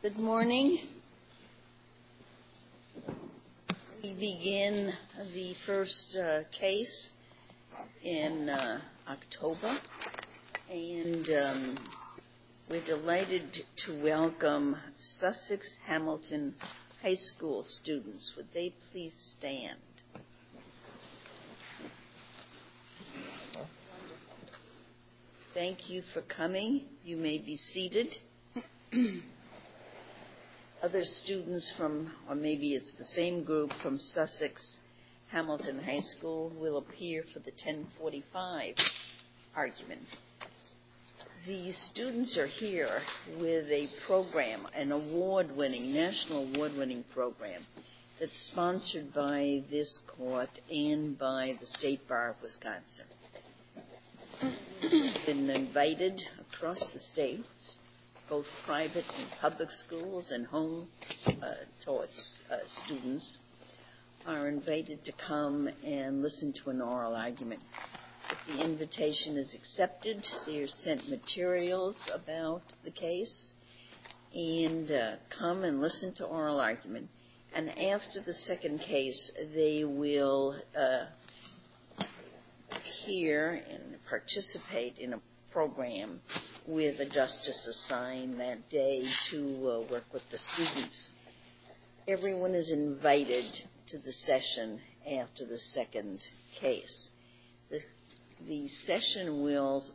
Good morning. We begin the first case in October, and we're delighted to welcome Sussex Hamilton High School students. Would they please stand? Thank you for coming. You may be seated. Other students from, or maybe it's the same group from Sussex Hamilton High School, will appear for the 10:45 argument. The students are here with a program, an award-winning, national award-winning program that's sponsored by this court and by the State Bar of Wisconsin. Been invited across the state, both private and public schools and home taught students are invited to come and listen to an oral argument. If the invitation is accepted, they are sent materials about the case and come and listen to oral argument. And after the second case, they will hear and participate in a program with a justice assigned that day to work with the students. Everyone is invited to the session after the second case. The session will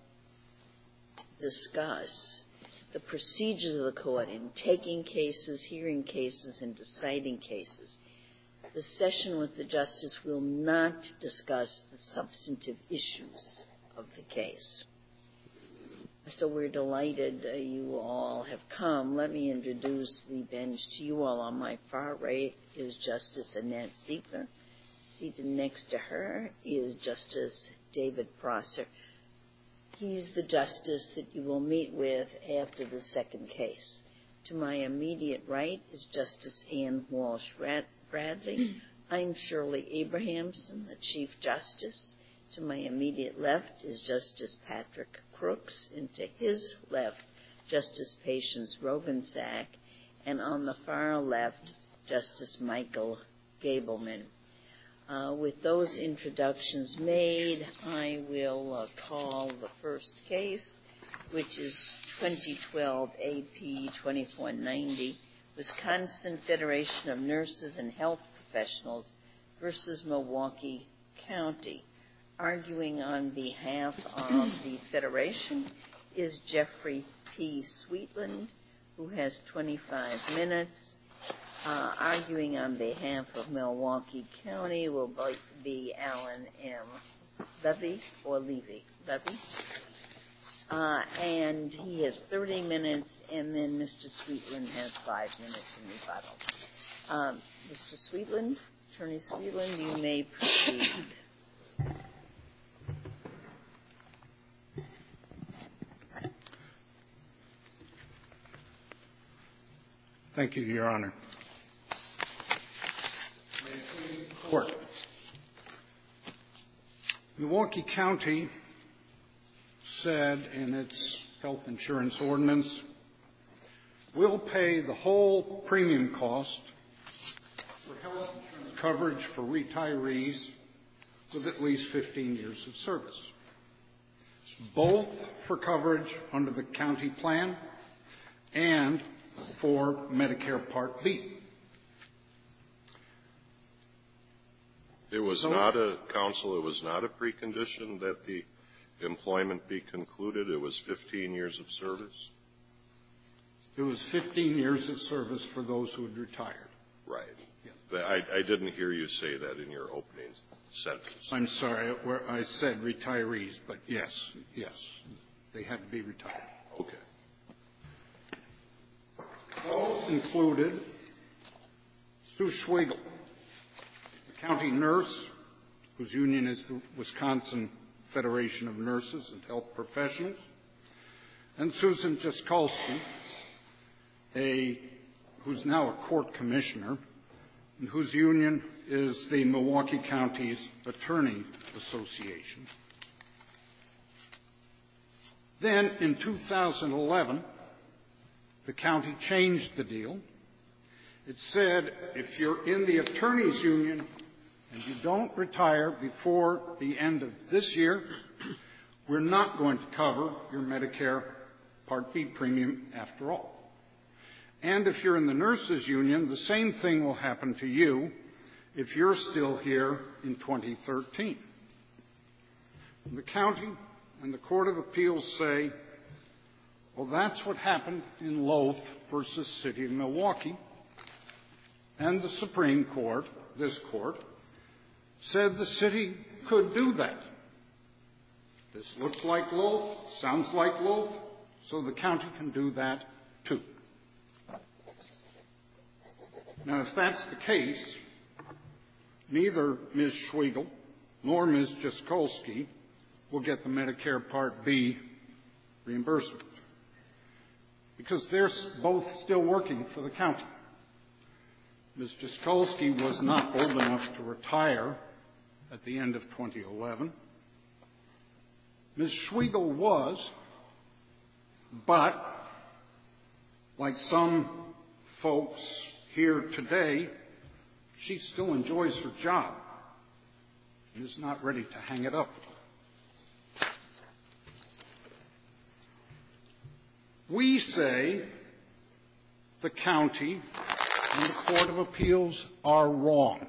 discuss the procedures of the court in taking cases, hearing cases, and deciding cases. The session with the justice will not discuss the substantive issues of the case. So we're delighted you all have come. Let me introduce the bench to you all. On my far right is Justice Annette Ziegler. Seated next to her is Justice David Prosser. He's the justice that you will meet with after the second case. To my immediate right is Justice Ann Walsh-Bradley. I'm Shirley Abrahamson, the Chief Justice. To my immediate left is Justice Patrick Crooks, and to his left, Justice Patience Rogensack, and on the far left, Justice Michael Gableman. With those introductions made, I will call the first case, which is 2012 AP 2490, Wisconsin Federation of Nurses and Health Professionals versus Milwaukee County. Arguing on behalf of the Federation is Jeffrey P. Sweetland, who has 25 minutes. Arguing on behalf of Milwaukee County will be Alan M. Levy. And he has 30 minutes, and then Mr. Sweetland has 5 minutes in rebuttal. Mr. Sweetland, Attorney Sweetland, you may proceed. Thank you, Your Honor. Court. Milwaukee County said in its health insurance ordinance, we'll pay the whole premium cost for health insurance coverage for retirees with at least 15 years of service, both for coverage under the county plan and for Medicare Part B. It was not a precondition that the employment be concluded. It was 15 years of service. It was 15 years of service for those who had retired. Right. Yeah. I didn't hear you say that in your opening sentence. I'm sorry, where I said retirees, but yes, they had to be retired. Okay. Both included Sue Schwegel, the county nurse, whose union is the Wisconsin Federation of Nurses and Health Professionals, and Susan Jaskolski, who's now a court commissioner, and whose union is the Milwaukee County's Attorney Association. Then, in 2011, the county changed the deal. It said if you're in the attorney's union and you don't retire before the end of this year, we're not going to cover your Medicare Part B premium after all. And if you're in the nurses' union, the same thing will happen to you if you're still here in 2013. The county and the Court of Appeals say, well, that's what happened in Loth versus City of Milwaukee. And the Supreme Court, this court, said the city could do that. This looks like Loth, sounds like Loth, so the county can do that too. Now, if that's the case, neither Ms. Schwiegel nor Ms. Jaskolski will get the Medicare Part B reimbursement because they're both still working for the county. Ms. Jaskolski was not old enough to retire at the end of 2011. Ms. Schwiegel was, but like some folks here today, she still enjoys her job and is not ready to hang it up. We say the county and the Court of Appeals are wrong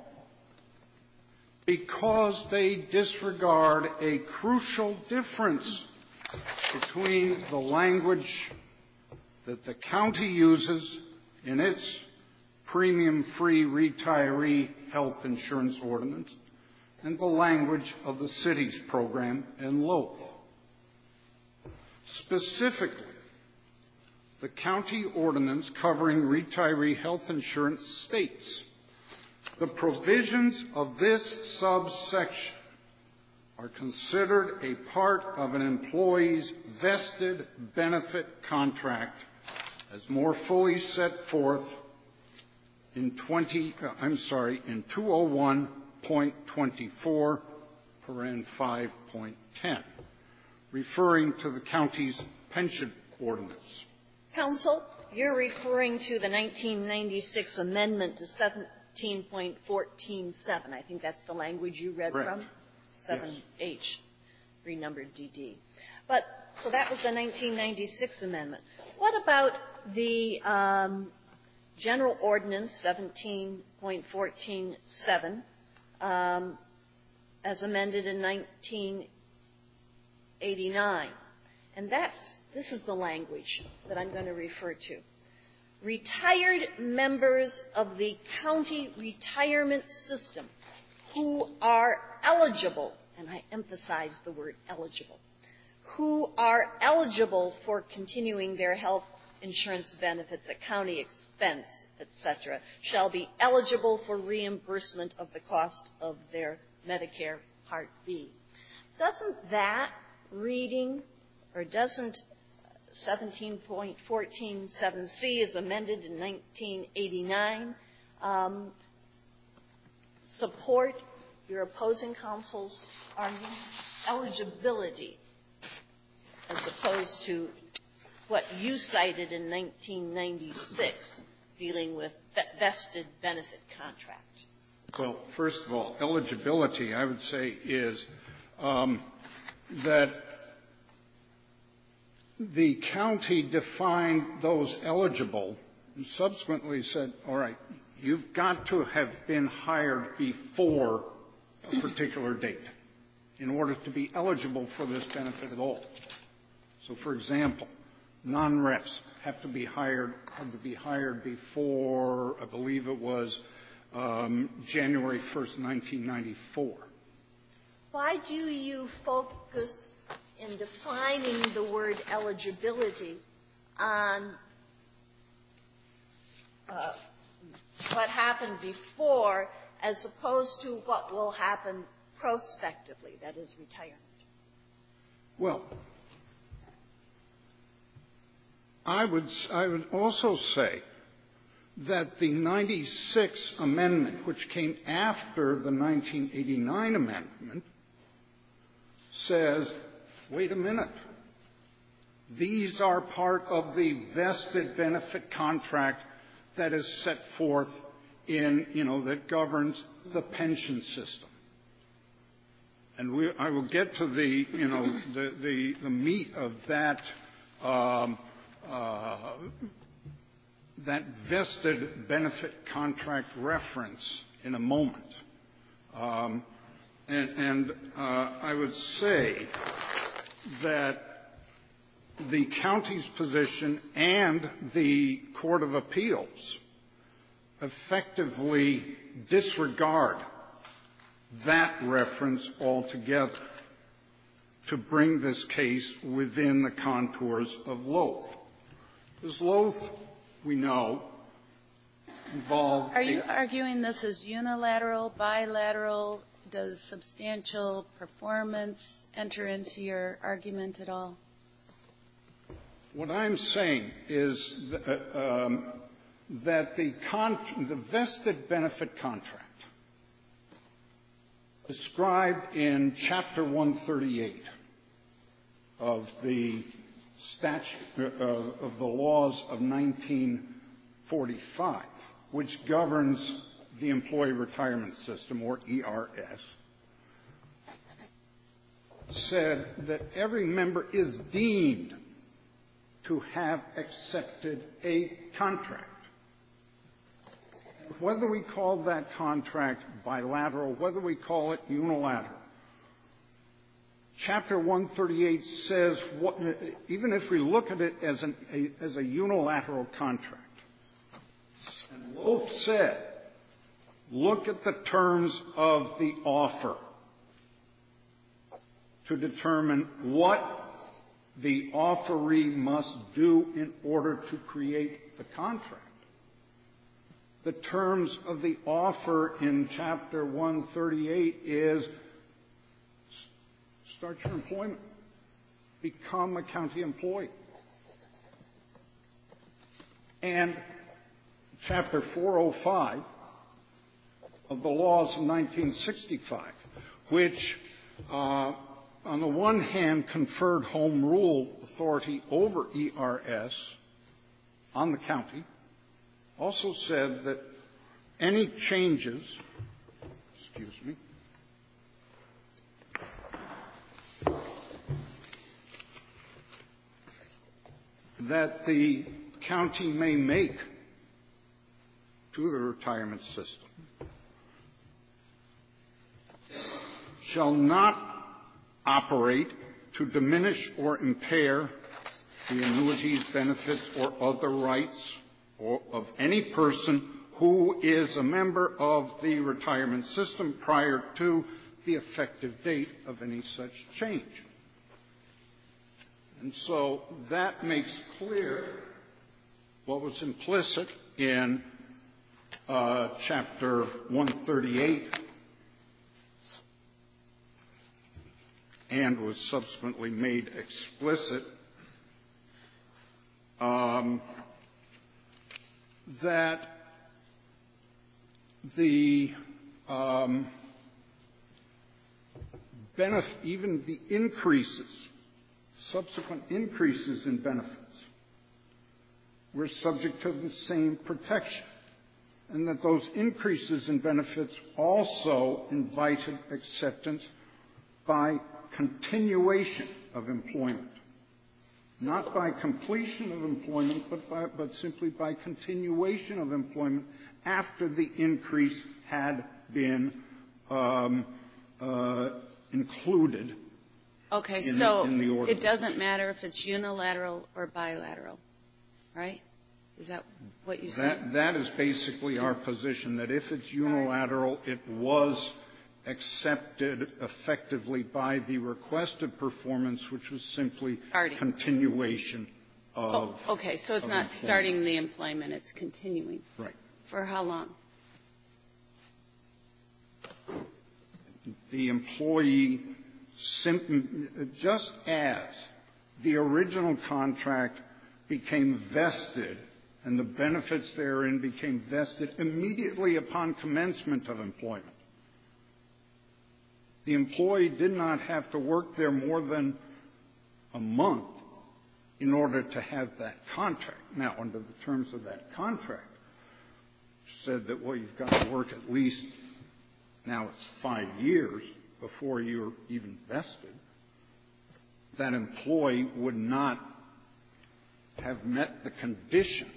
because they disregard a crucial difference between the language that the county uses in its premium-free retiree health insurance ordinance and the language of the city's program in Loth. Specifically, the county ordinance covering retiree health insurance states, the provisions of this subsection are considered a part of an employee's vested benefit contract as more fully set forth in 201.24, paren 5.10, referring to the county's pension ordinance. Counsel, you're referring to the 1996 amendment to 17.14.7. I think that's the language you read Correct. from? 7H, yes. Renumbered DD. But, so that was the 1996 amendment. What about the General Ordinance 17.14.7 as amended in 1989? And this is the language that I'm going to refer to. Retired members of the county retirement system who are eligible, and I emphasize the word eligible, who are eligible for continuing their health insurance benefits at county expense, etc., shall be eligible for reimbursement of the cost of their Medicare Part B. Doesn't that reading, or doesn't 17.14.7c as amended in 1989 support your opposing counsel's argument? Eligibility as opposed to what you cited in 1996 dealing with vested benefit contract. Well, first of all, eligibility, I would say, is that the county defined those eligible and subsequently said, all right, you've got to have been hired before a particular date in order to be eligible for this benefit at all. So, for example, non-reps have to be hired before, I believe it was January 1st, 1994. Why do you focus in defining the word eligibility on what happened before as opposed to what will happen prospectively, that is retirement? Well, I would also say that the 96 amendment, which came after the 1989 amendment, says, wait a minute, These are part of the vested benefit contract that is set forth in, that governs the pension system. And I will get to the meat of that that vested benefit contract reference in a moment. I would say that the county's position and the Court of Appeals effectively disregard that reference altogether to bring this case within the contours of Loth. Because Loth, we know, involved... Are you arguing this as unilateral, bilateral? Does substantial performance enter into your argument at all? What I'm saying is that the vested benefit contract described in Chapter 138 of the statute of the laws of 1945, which governs the Employee Retirement System, or ERS, said that every member is deemed to have accepted a contract. Whether we call that contract bilateral, whether we call it unilateral, Chapter 138 says, even if we look at it as a unilateral contract, and Loth said, look at the terms of the offer to determine what the offeree must do in order to create the contract. The terms of the offer in Chapter 138 is start your employment, become a county employee. And Chapter 405 of the laws of 1965, which on the one hand conferred home rule authority over ERS on the county, also said that any changes, that the county may make to the retirement system shall not operate to diminish or impair the annuities, benefits, or other rights of any person who is a member of the retirement system prior to the effective date of any such change. And so that makes clear what was implicit in Chapter 138 and was subsequently made explicit, that the even the increases, subsequent increases in benefits, were subject to the same protection, and that those increases in benefits also invited acceptance by continuation of employment. Not by completion of employment, but simply by continuation of employment after the increase had been included. Okay, in so the ordinance. It doesn't matter if it's unilateral or bilateral, right? Is that what you said? That is basically our position, that if it's unilateral, it was accepted effectively by the requested performance, which was simply continuation of okay, so it's not employment. starting the employment, it's continuing. Right. For how long? The employee, just as the original contract became vested and the benefits therein became vested immediately upon commencement of employment, the employee did not have to work there more than a month in order to have that contract. Now, under the terms of that contract, said that, well, you've got to work at least, now it's 5 years before you're even vested. That employee would not have met the conditions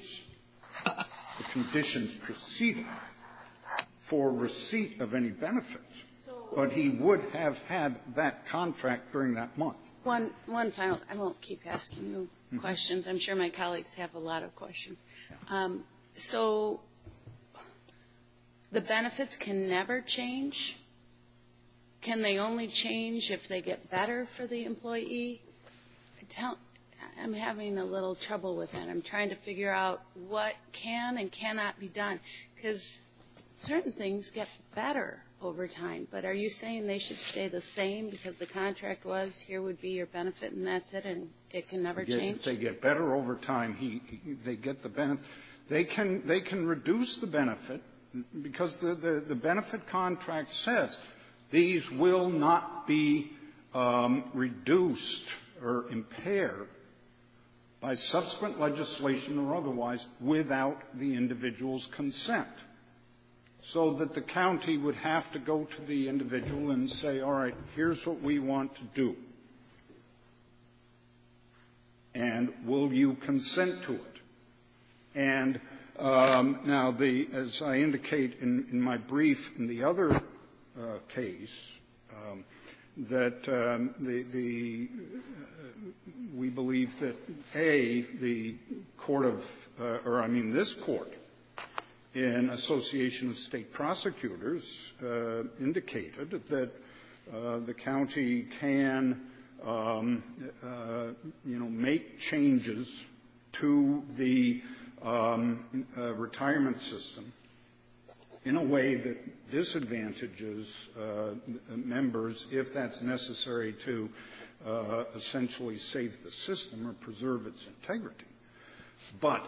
preceding for receipt of any benefits. But he would have had that contract during that month. One final, I won't keep asking you questions. I'm sure my colleagues have a lot of questions. So the benefits can never change? Can they only change if they get better for the employee? I'm having a little trouble with that. I'm trying to figure out what can and cannot be done, because certain things get better over time. But are you saying they should stay the same because the contract was, here would be your benefit and that's it, and it can never change? If they get better over time, they get the benefit. They can reduce the benefit because the benefit contract says these will not be reduced or impaired by subsequent legislation or otherwise without the individual's consent. So that the county would have to go to the individual and say, all right, here's what we want to do. And will you consent to it? And now, as I indicate in my brief in the other case, that we believe that this court, in Association of State Prosecutors, indicated that the county can, make changes to the retirement system in a way that disadvantages members if that's necessary to essentially save the system or preserve its integrity. But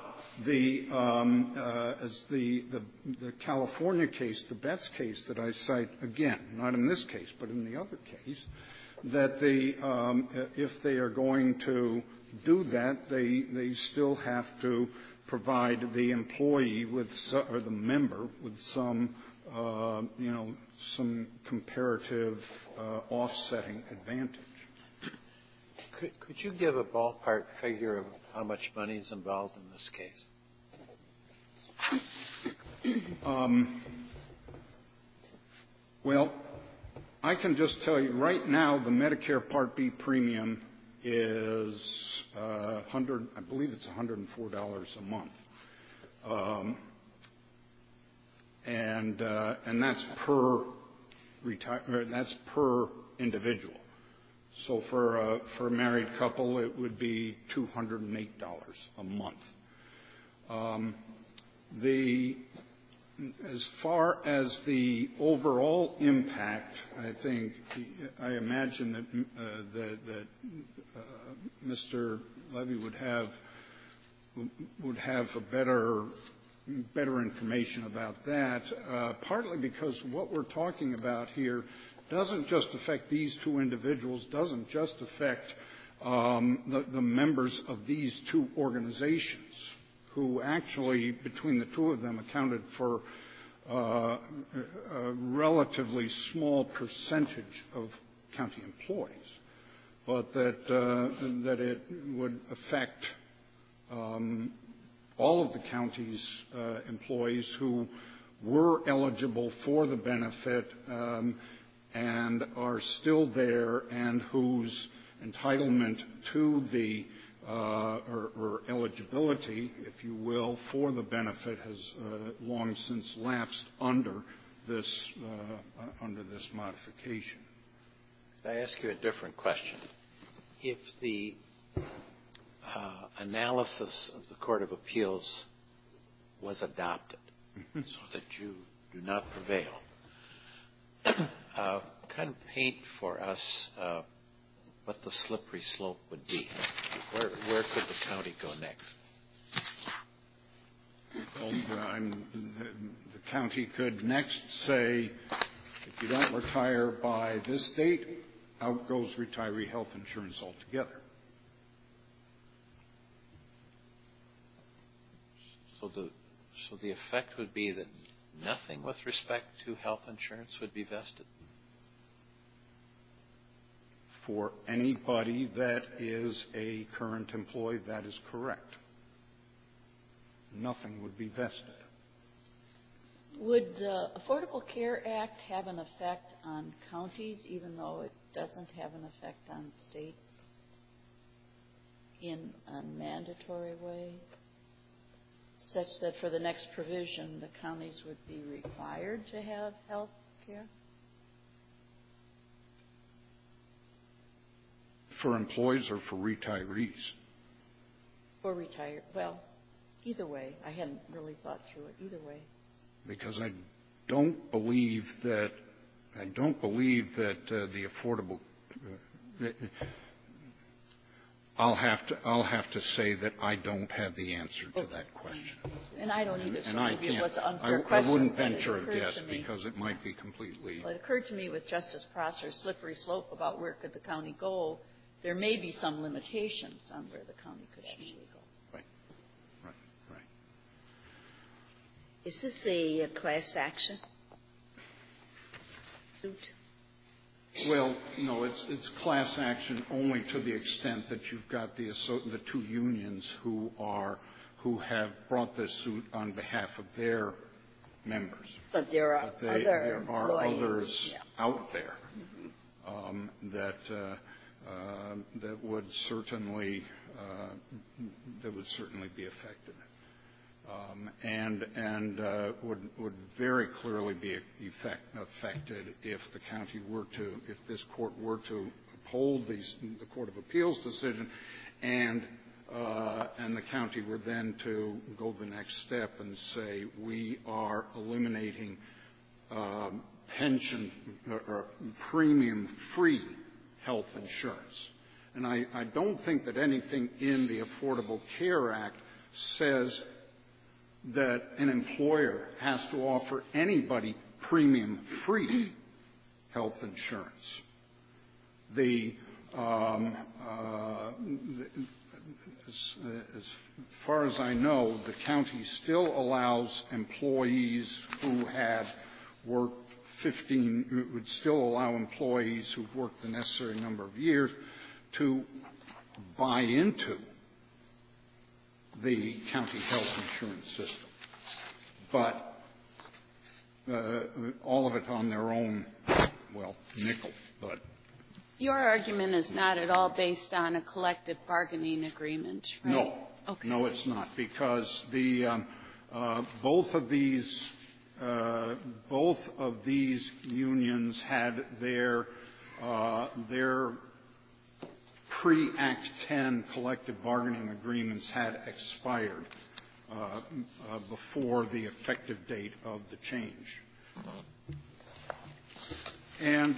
as the California case, the Betts case that I cite, again, not in this case, but in the other case, that if they are going to do that, they still have to provide the employee or the member with some comparative offsetting advantage. Could you give a ballpark figure of how much money is involved in this case? Well, I can just tell you right now the Medicare Part B premium is I believe it's $104 a month, and that's per individual. So for a married couple, it would be $208 a month. As far as the overall impact, I imagine that Mr. Levy would have a better information about that. Partly because what we're talking about here doesn't just affect these two individuals, doesn't just affect the members of these two organizations, who actually, between the two of them, accounted for a relatively small percentage of county employees, but that it would affect all of the county's employees who were eligible for the benefit and are still there, and whose entitlement to the or eligibility, if you will, for the benefit has long since lapsed under this modification. I ask you a different question. If the analysis of the Court of Appeals was adopted so that you do not prevail, kind of paint for us what the slippery slope would be. Where could the county go next? Well, the county could next say, if you don't retire by this date, out goes retiree health insurance altogether. So the effect would be that nothing with respect to health insurance would be vested? For anybody that is a current employee, that is correct. Nothing would be vested. Would the Affordable Care Act have an effect on counties, even though it doesn't have an effect on states in a mandatory way, such that for the next provision, the counties would be required to have health care? For employees or for retirees? For retired, well, either way. I hadn't really thought through it either way. Because I don't believe that the affordable. I'll have to say that I don't have the answer to that question. And I don't either. And so I maybe can't. It was an unfair question, I wouldn't but it venture a occurred guess to me. because it might be completely. Well, it occurred to me with Justice Prosser's slippery slope about where could the county go. There may be some limitations on where the county could actually go. Right. Is this a class action suit? Well, no, it's class action only to the extent that you've got the two unions who have brought this suit on behalf of their members. But there are there are others out there that would certainly be affected, and would very clearly be affected if this court were to uphold the Court of Appeals decision, and the county were then to go the next step and say we are eliminating pension or premium-free health insurance. And I don't think that anything in the Affordable Care Act says that an employer has to offer anybody premium-free health insurance. As far as I know, the county still allows employees who had worked would still allow employees who've worked the necessary number of years to buy into the county health insurance system, but all of it on their own, nickel. But your argument is not at all based on a collective bargaining agreement, right? No. Okay. No, it's not, because both of these unions had their pre-Act 10 collective bargaining agreements had expired before the effective date of the change. And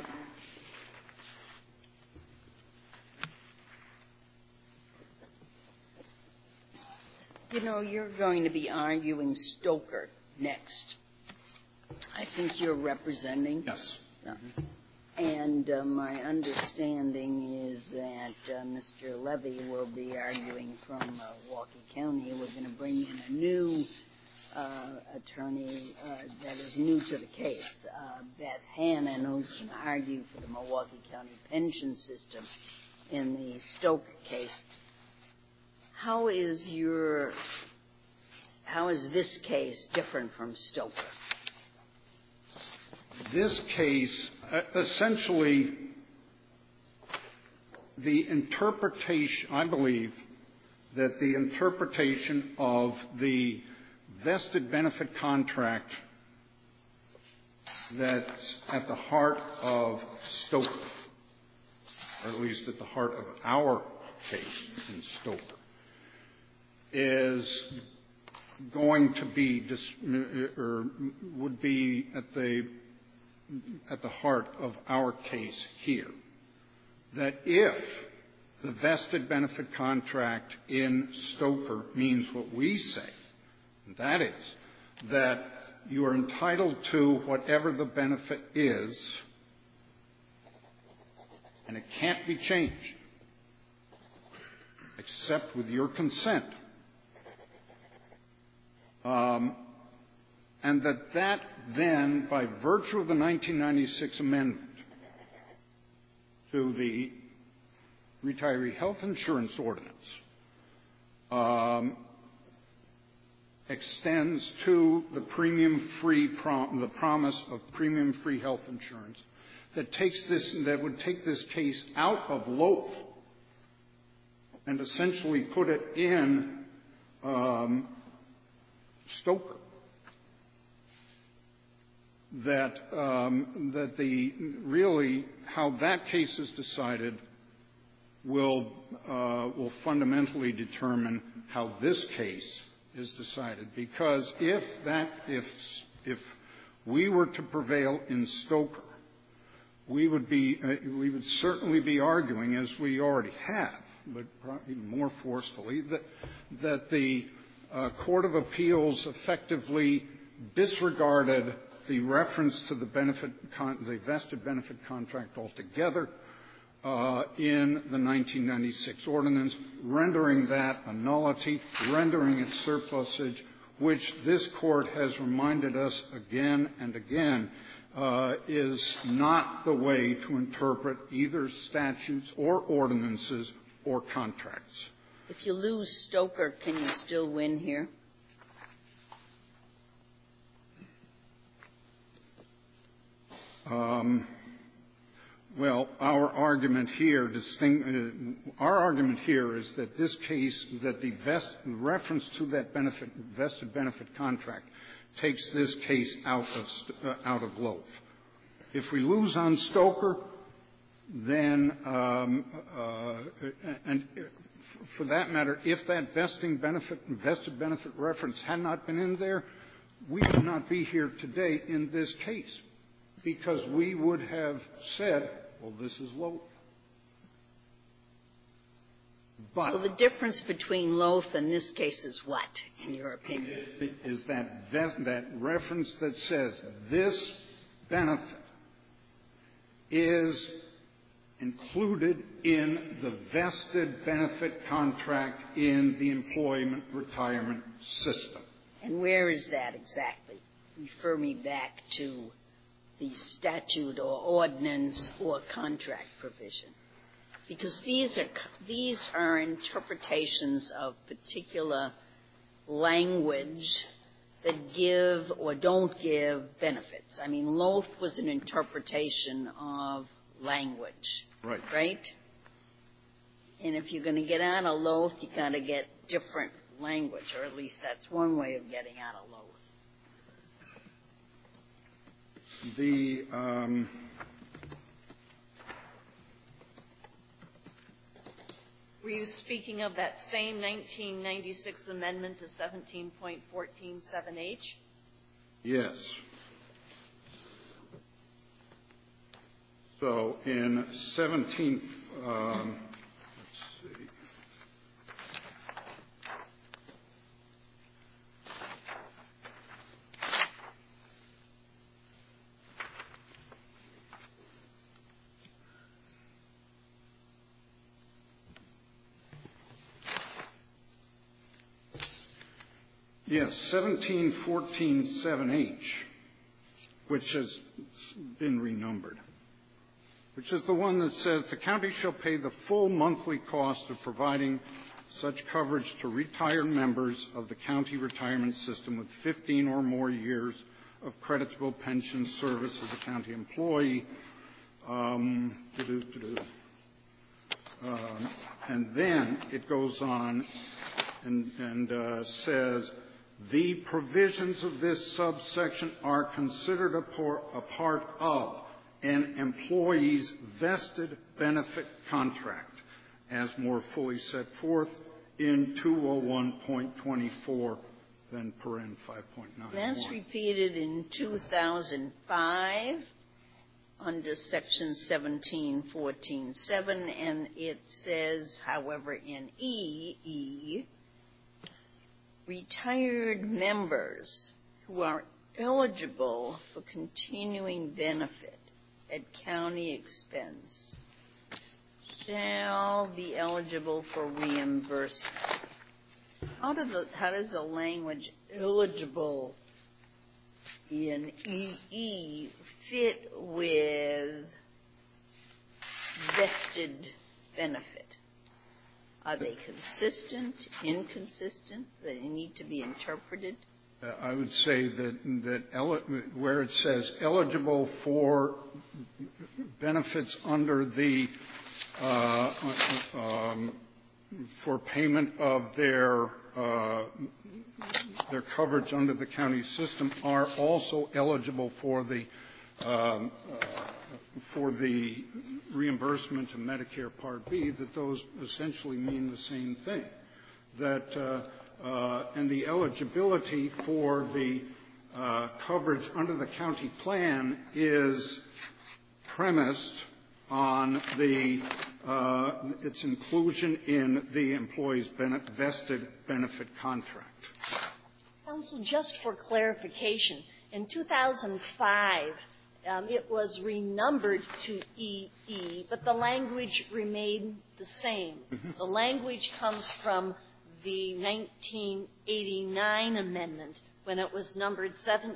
you're going to be arguing Stoker next. I think you're representing. yes. And my understanding is that Mr. Levy will be arguing from Milwaukee County. We're going to bring in a new attorney that is new to the case, Beth Hannon, who's going to argue for the Milwaukee County pension system in the Stoker case. How is this case different from Stoker? This case, essentially, the interpretation, I believe, that the interpretation of the vested benefit contract that's at the heart of Stoker, or at least at the heart of our case in Stoker, is going to be, or would be at the heart of our case here. That if the vested benefit contract in Stoker means what we say, and that is that you are entitled to whatever the benefit is, and it can't be changed except with your consent, And that then, by virtue of the 1996 amendment to the Retiree Health Insurance Ordinance, extends to the the promise of premium-free health insurance that would take this case out of Loaf and essentially put it in Stoker. That how that case is decided will fundamentally determine how this case is decided. Because if we were to prevail in Stoker, we would certainly be arguing, as we already have, but even more forcefully, that the Court of Appeals effectively disregarded the reference to the vested benefit contract altogether in the 1996 ordinance, rendering that a nullity, rendering it surplusage, which this Court has reminded us again and again is not the way to interpret either statutes or ordinances or contracts. If you lose Stoker, can you still win here? Well, our argument here is that this case, that the reference to that vested benefit contract takes this case out of Loaf. If we lose on Stoker, then, and for that matter, if that vested benefit reference had not been in there, we would not be here today in this case, because we would have said, well, this is Loaf. But so the difference between Loaf and this case is what, in your opinion? Is that reference that says this benefit is included in the vested benefit contract in the employment retirement system. And where is that exactly? Refer me back to the statute or ordinance or contract provision. Because these are interpretations of particular language that give or don't give benefits. I mean, Loaf was an interpretation of language. Right. Right? And if you're going to get out of Loaf, you got to get different language, or at least that's one way of getting out of Loaf. Were you speaking of that same 1996 amendment to 17.147H? Yes. So in 17, let's see. Yes, 1714.7H, which has been renumbered, which is the one that says the county shall pay the full monthly cost of providing such coverage to retired members of the county retirement system with 15 or more years of creditable pension service as a county employee. And then it goes on and says, the provisions of this subsection are considered a part of an employee's vested benefit contract, as more fully set forth in 201.24, then paren 5.91. That's repeated in 2005 under Section 1714.7, and it says, however, in E, retired members who are eligible for continuing benefit at county expense shall be eligible for reimbursement. how does the language eligible in EE fit with vested benefit? Are they consistent, inconsistent? Do they need to be interpreted? I would say that where it says eligible for benefits under the for payment of their coverage under the county system are also eligible for the reimbursement of Medicare Part B, that those essentially mean the same thing. That and the eligibility for the coverage under the county plan is premised on its inclusion in the employee's vested benefit contract. Counsel, just for clarification, in 2005, it was renumbered to EE, but the language remained the same. Mm-hmm. The language comes from the 1989 amendment when it was numbered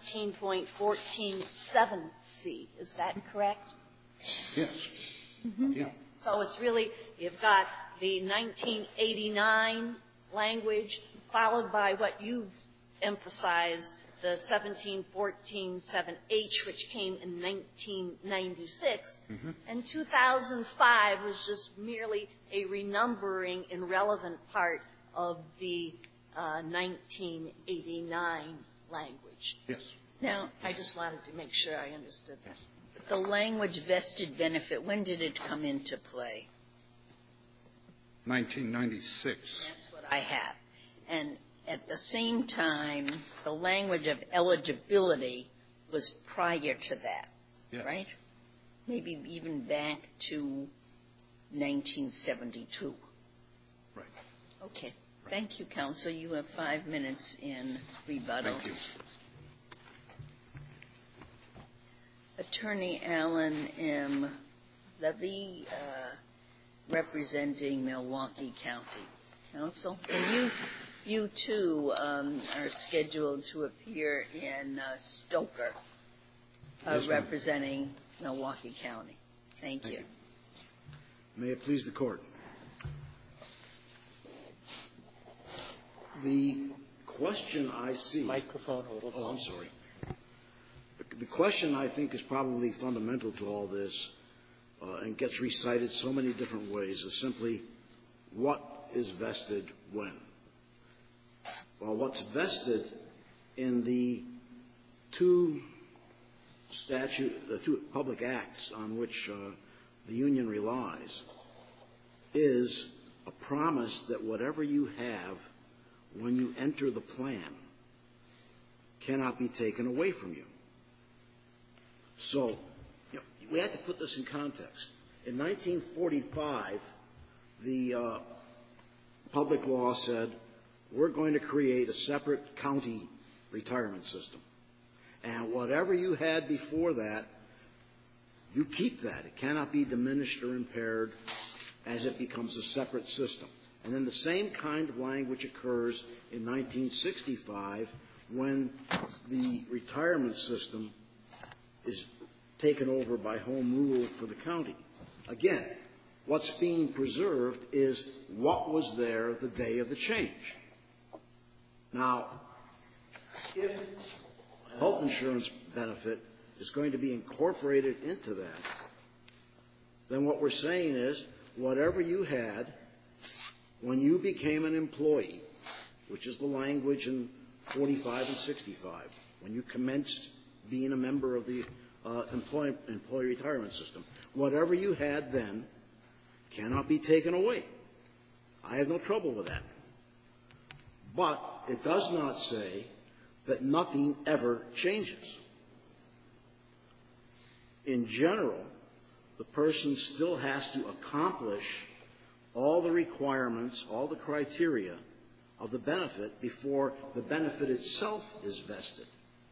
17.147C. Is that correct? Yes. Mm-hmm. Yeah. So it's really, you've got the 1989 language followed by what you've emphasized, the 17.147H, which came in 1996. Mm-hmm. And 2005 was just merely a renumbering in relevant part of the 1989 language. Yes. Now, I just wanted to make sure I understood that. the language vested benefit, when did it come into play? 1996. That's what I have. And at the same time, the language of eligibility was prior to that, Yes. right? Maybe even back to 1972. Right. Okay. Thank you, counsel. You have 5 minutes in rebuttal. Thank you. Attorney Alan M. Levy, representing Milwaukee County. Counsel, and you too are scheduled to appear in Stoker, Yes, ma'am. representing Milwaukee County. Thank you. May it please the Court. The question I see... Microphone a little. Oh, I'm sorry. The question I think is probably fundamental to all this and gets recited so many different ways is simply, what is vested when? Well, what's vested in the two public acts on which the union relies is a promise that whatever you have when you enter the plan cannot be taken away from you. So, we have to put this in context. In 1945, the public law said, we're going to create a separate county retirement system. And whatever you had before that, you keep that. It cannot be diminished or impaired as it becomes a separate system. And then the same kind of language occurs in 1965 when the retirement system is taken over by home rule for the county. Again, what's being preserved is what was there the day of the change. Now, if health insurance benefit is going to be incorporated into that, then what we're saying is whatever you had when you became an employee, which is the language in 45 and 65, when you commenced being a member of the employee retirement system, whatever you had then cannot be taken away. I have no trouble with that. But it does not say that nothing ever changes. In general, the person still has to accomplish all the requirements, all the criteria of the benefit before the benefit itself is vested.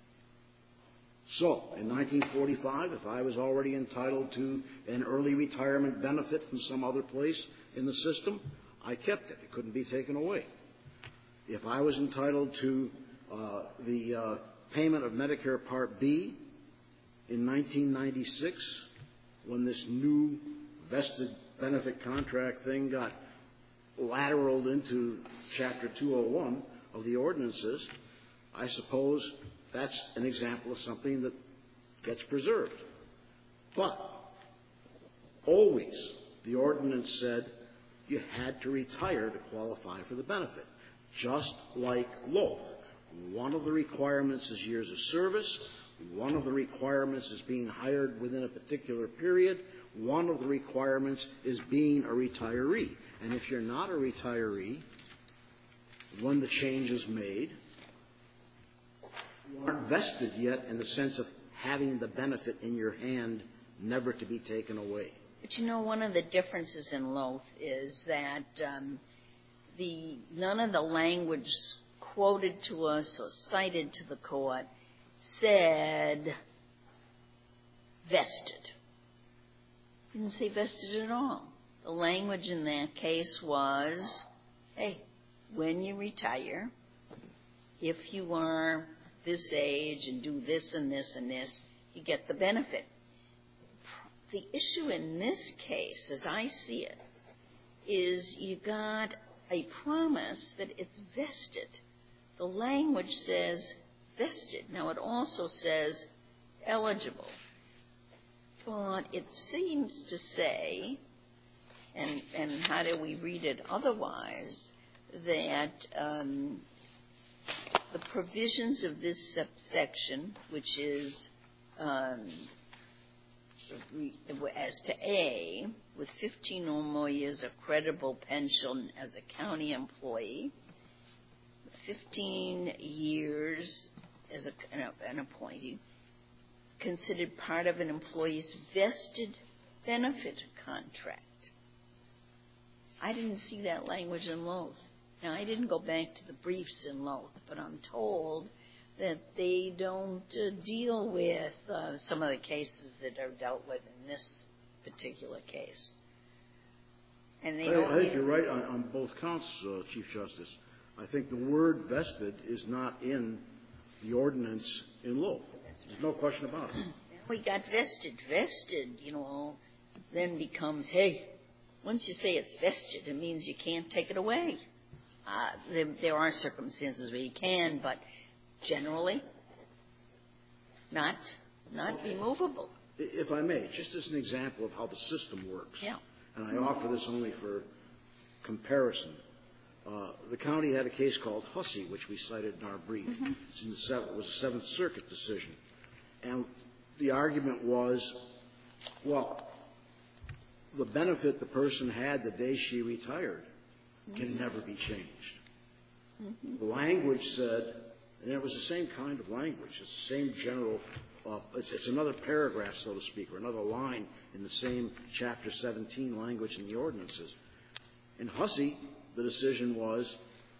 So, in 1945, if I was already entitled to an early retirement benefit from some other place in the system, I kept it. It couldn't be taken away. If I was entitled to the payment of Medicare Part B in 1996, when this new vested benefit contract thing got lateraled into Chapter 201 of the ordinances, I suppose that's an example of something that gets preserved. But always the ordinance said you had to retire to qualify for the benefit, just like LOAF. One of the requirements is years of service. One of the requirements is being hired within a particular period. One of the requirements is being a retiree. And if you're not a retiree, when the change is made, you aren't vested yet in the sense of having the benefit in your hand, never to be taken away. But you know, one of the differences in LOAF is that none of the language quoted to us or cited to the court said vested. It didn't say vested at all. The language in that case was, hey, when you retire, if you are this age and do this and this and this, you get the benefit. The issue in this case, as I see it, is you got a promise that it's vested. The language says vested. Now, it also says eligible. But it seems to say, and how do we read it otherwise, that the provisions of this subsection, which is as to A, with 15 or more years of credible pension as a county employee, 15 years as an appointee, considered part of an employee's vested benefit contract. I didn't see that language in LOAF. Now, I didn't go back to the briefs in LOAF, but I'm told that they don't deal with some of the cases that are dealt with in this particular case. And they I think you're right on both counts, Chief Justice. I think the word vested is not in the ordinance in LOAF. There's no question about it. We got vested. Vested, then becomes, hey, once you say it's vested, it means you can't take it away. There are circumstances where you can, but generally not removable. If I may, just as an example of how the system works, yeah. And I offer this only for comparison, the county had a case called Hussey, which we cited in our brief. Mm-hmm. It was a Seventh Circuit decision. And the argument was, well, the benefit the person had the day she retired can never be changed. Mm-hmm. The language said, and it was the same kind of language, it's the same general, it's another paragraph, so to speak, or another line in the same Chapter 17 language in the ordinances. In Hussey, the decision was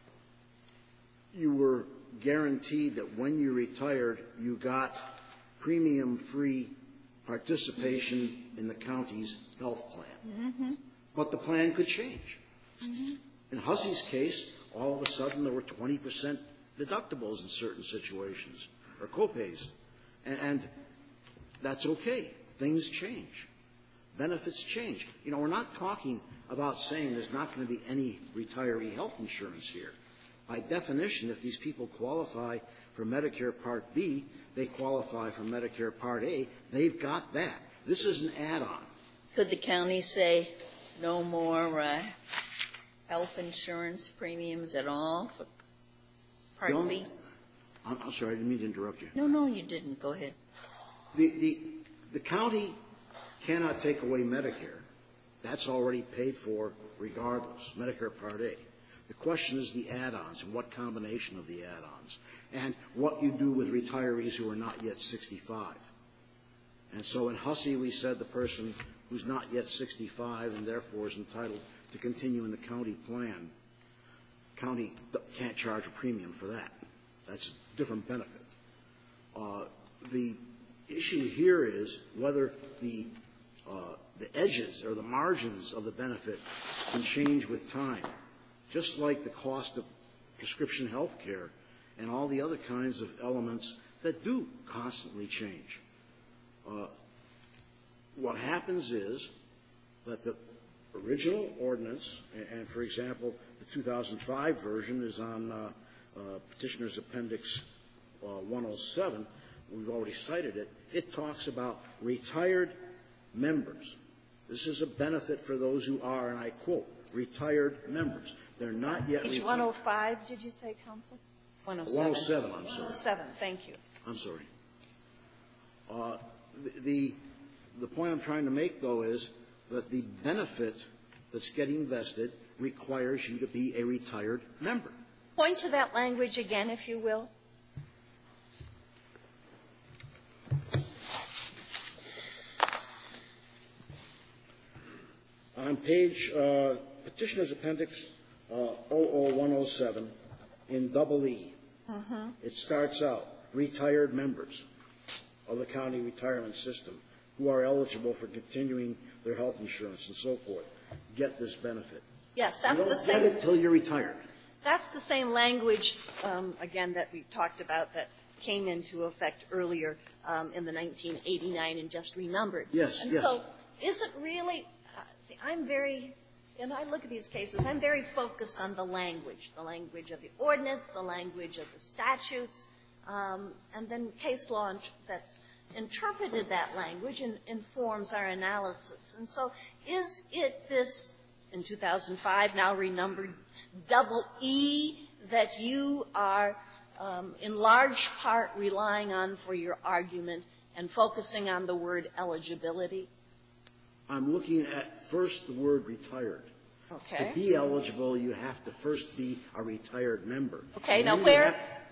you were guaranteed that when you retired, you got premium-free participation in the county's health plan. Mm-hmm. But the plan could change. Mm-hmm. In Hussey's case, all of a sudden there were 20% deductibles in certain situations, or copays. And that's okay. Things change. Benefits change. We're not talking about saying there's not going to be any retiree health insurance here. By definition, if these people qualify for Medicare Part B, they qualify for Medicare Part A. They've got that. This is an add-on. Could the county say no more health insurance premiums at all for Part B? I'm sorry, I didn't mean to interrupt you. No, you didn't. Go ahead. The county cannot take away Medicare. That's already paid for regardless, Medicare Part A. The question is the add-ons and what combination of the add-ons and what you do with retirees who are not yet 65. And so in Hussey, we said the person who's not yet 65 and therefore is entitled to continue in the county plan, county can't charge a premium for that. That's a different benefit. The issue here is whether the edges or the margins of the benefit can change with time, just like the cost of prescription health care, and all the other kinds of elements that do constantly change. What happens is that the original ordinance, and for example, the 2005 version is on Petitioner's Appendix 107. We've already cited it. It talks about retired members. This is a benefit for those who are, and I quote, retired members. They're not yet Page retired. 105, did you say, Counsel? 107, I'm sorry. 107, thank you. I'm sorry. The point I'm trying to make, though, is that the benefit that's getting vested requires you to be a retired member. Point to that language again, if you will. On page Petitioner's Appendix 00107 in double E, it starts out, retired members of the county retirement system who are eligible for continuing their health insurance and so forth get this benefit. Yes, that's you the don't same. get it till you're retired. That's the same language, again, that we talked about that came into effect earlier in the 1989 and just renumbered. Yes, and yes. so is it really, and I look at these cases, I'm very focused on the language of the ordinance, the language of the statutes, and then case law that's interpreted that language and informs our analysis. And so is it this, in 2005, now renumbered, double E that you are in large part relying on for your argument and focusing on the word eligibility? I'm looking at first the word retired. Okay. To be eligible, you have to first be a retired member. Okay. Now, where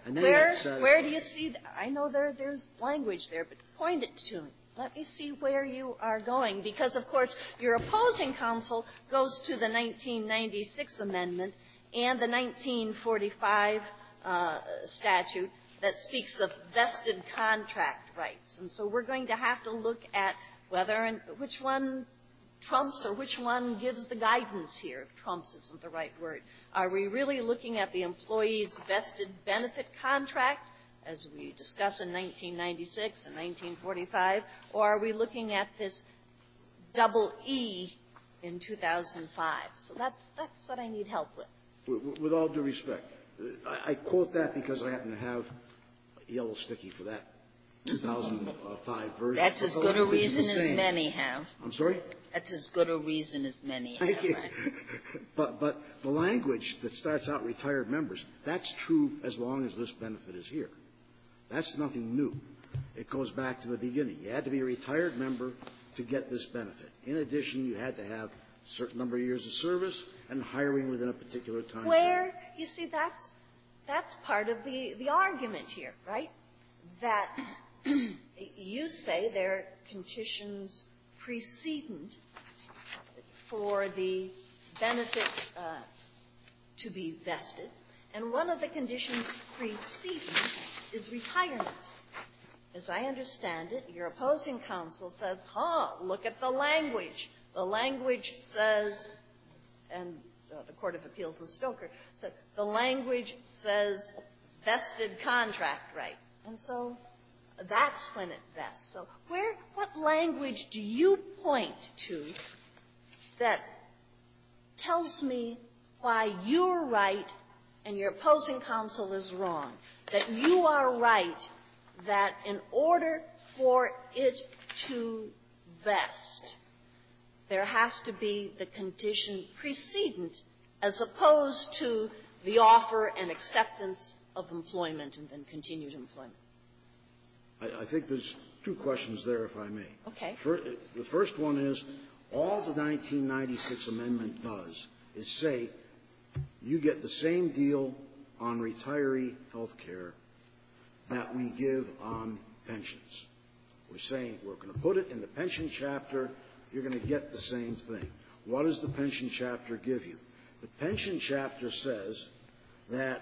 do you see that? I know there's language there, but point it to me. Let me see where you are going, because, of course, your opposing counsel goes to the 1996 amendment and the 1945 statute that speaks of vested contract rights. And so we're going to have to look at which one trumps or which one gives the guidance here, if trumps isn't the right word. Are we really looking at the employee's vested benefit contract, as we discussed in 1996 and 1945, or are we looking at this double E in 2005? So that's what I need help with. With all due respect, I quote that because I happen to have a yellow sticky for that 2005 version. That's as good a reason as many have. I'm sorry? That's as good a reason as many have. Thank you. But the language that starts out retired members, that's true as long as this benefit is here. That's nothing new. It goes back to the beginning. You had to be a retired member to get this benefit. In addition, you had to have a certain number of years of service and hiring within a particular time period. You see, that's part of the argument here, right? That you say there are conditions precedent for the benefit to be vested, and one of the conditions precedent is retirement. As I understand it, your opposing counsel says, look at the language. The language says, and the Court of Appeals in Stoker said, the language says vested contract right. And so that's when it vests. So what language do you point to that tells me why you're right and your opposing counsel is wrong? That you are right that in order for it to vest, there has to be the condition precedent as opposed to the offer and acceptance of employment and then continued employment. I think there's two questions there, if I may. Okay. The first one is, all the 1996 amendment does is say you get the same deal on retiree health care that we give on pensions. We're saying we're going to put it in the pension chapter. You're going to get the same thing. What does the pension chapter give you? The pension chapter says that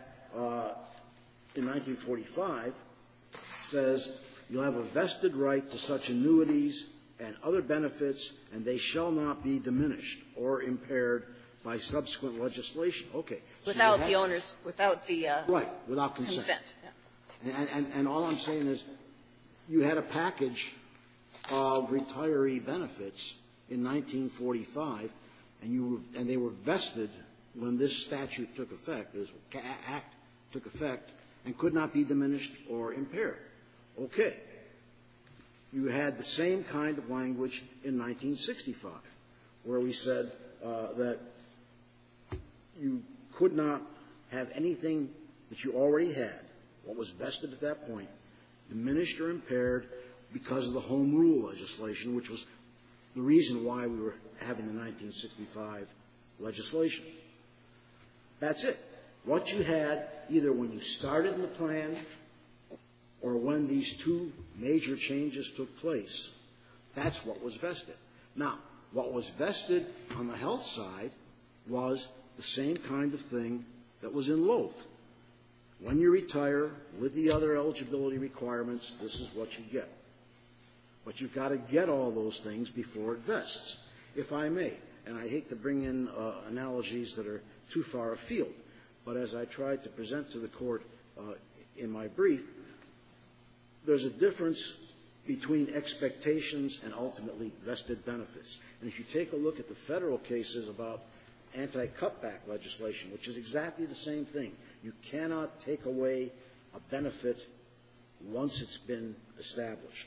in 1945 says you'll have a vested right to such annuities and other benefits, and they shall not be diminished or impaired by subsequent legislation. Okay. So without the owners, without the right, without consent. Yeah. And all I'm saying is you had a package of retiree benefits in 1945, and they were vested when this statute took effect, this act took effect, and could not be diminished or impaired. Okay. You had the same kind of language in 1965, where we said that you could not have anything that you already had, what was vested at that point, diminished or impaired because of the Home Rule legislation, which was the reason why we were having the 1965 legislation. That's it. What you had, either when you started in the plan or when these two major changes took place, that's what was vested. Now, what was vested on the health side was the same kind of thing that was in Loth. When you retire with the other eligibility requirements, this is what you get. But you've got to get all those things before it vests, if I may. And I hate to bring in analogies that are too far afield, but as I tried to present to the Court in my brief, there's a difference between expectations and ultimately vested benefits. And if you take a look at the federal cases about anti-cutback legislation, which is exactly the same thing, you cannot take away a benefit once it's been established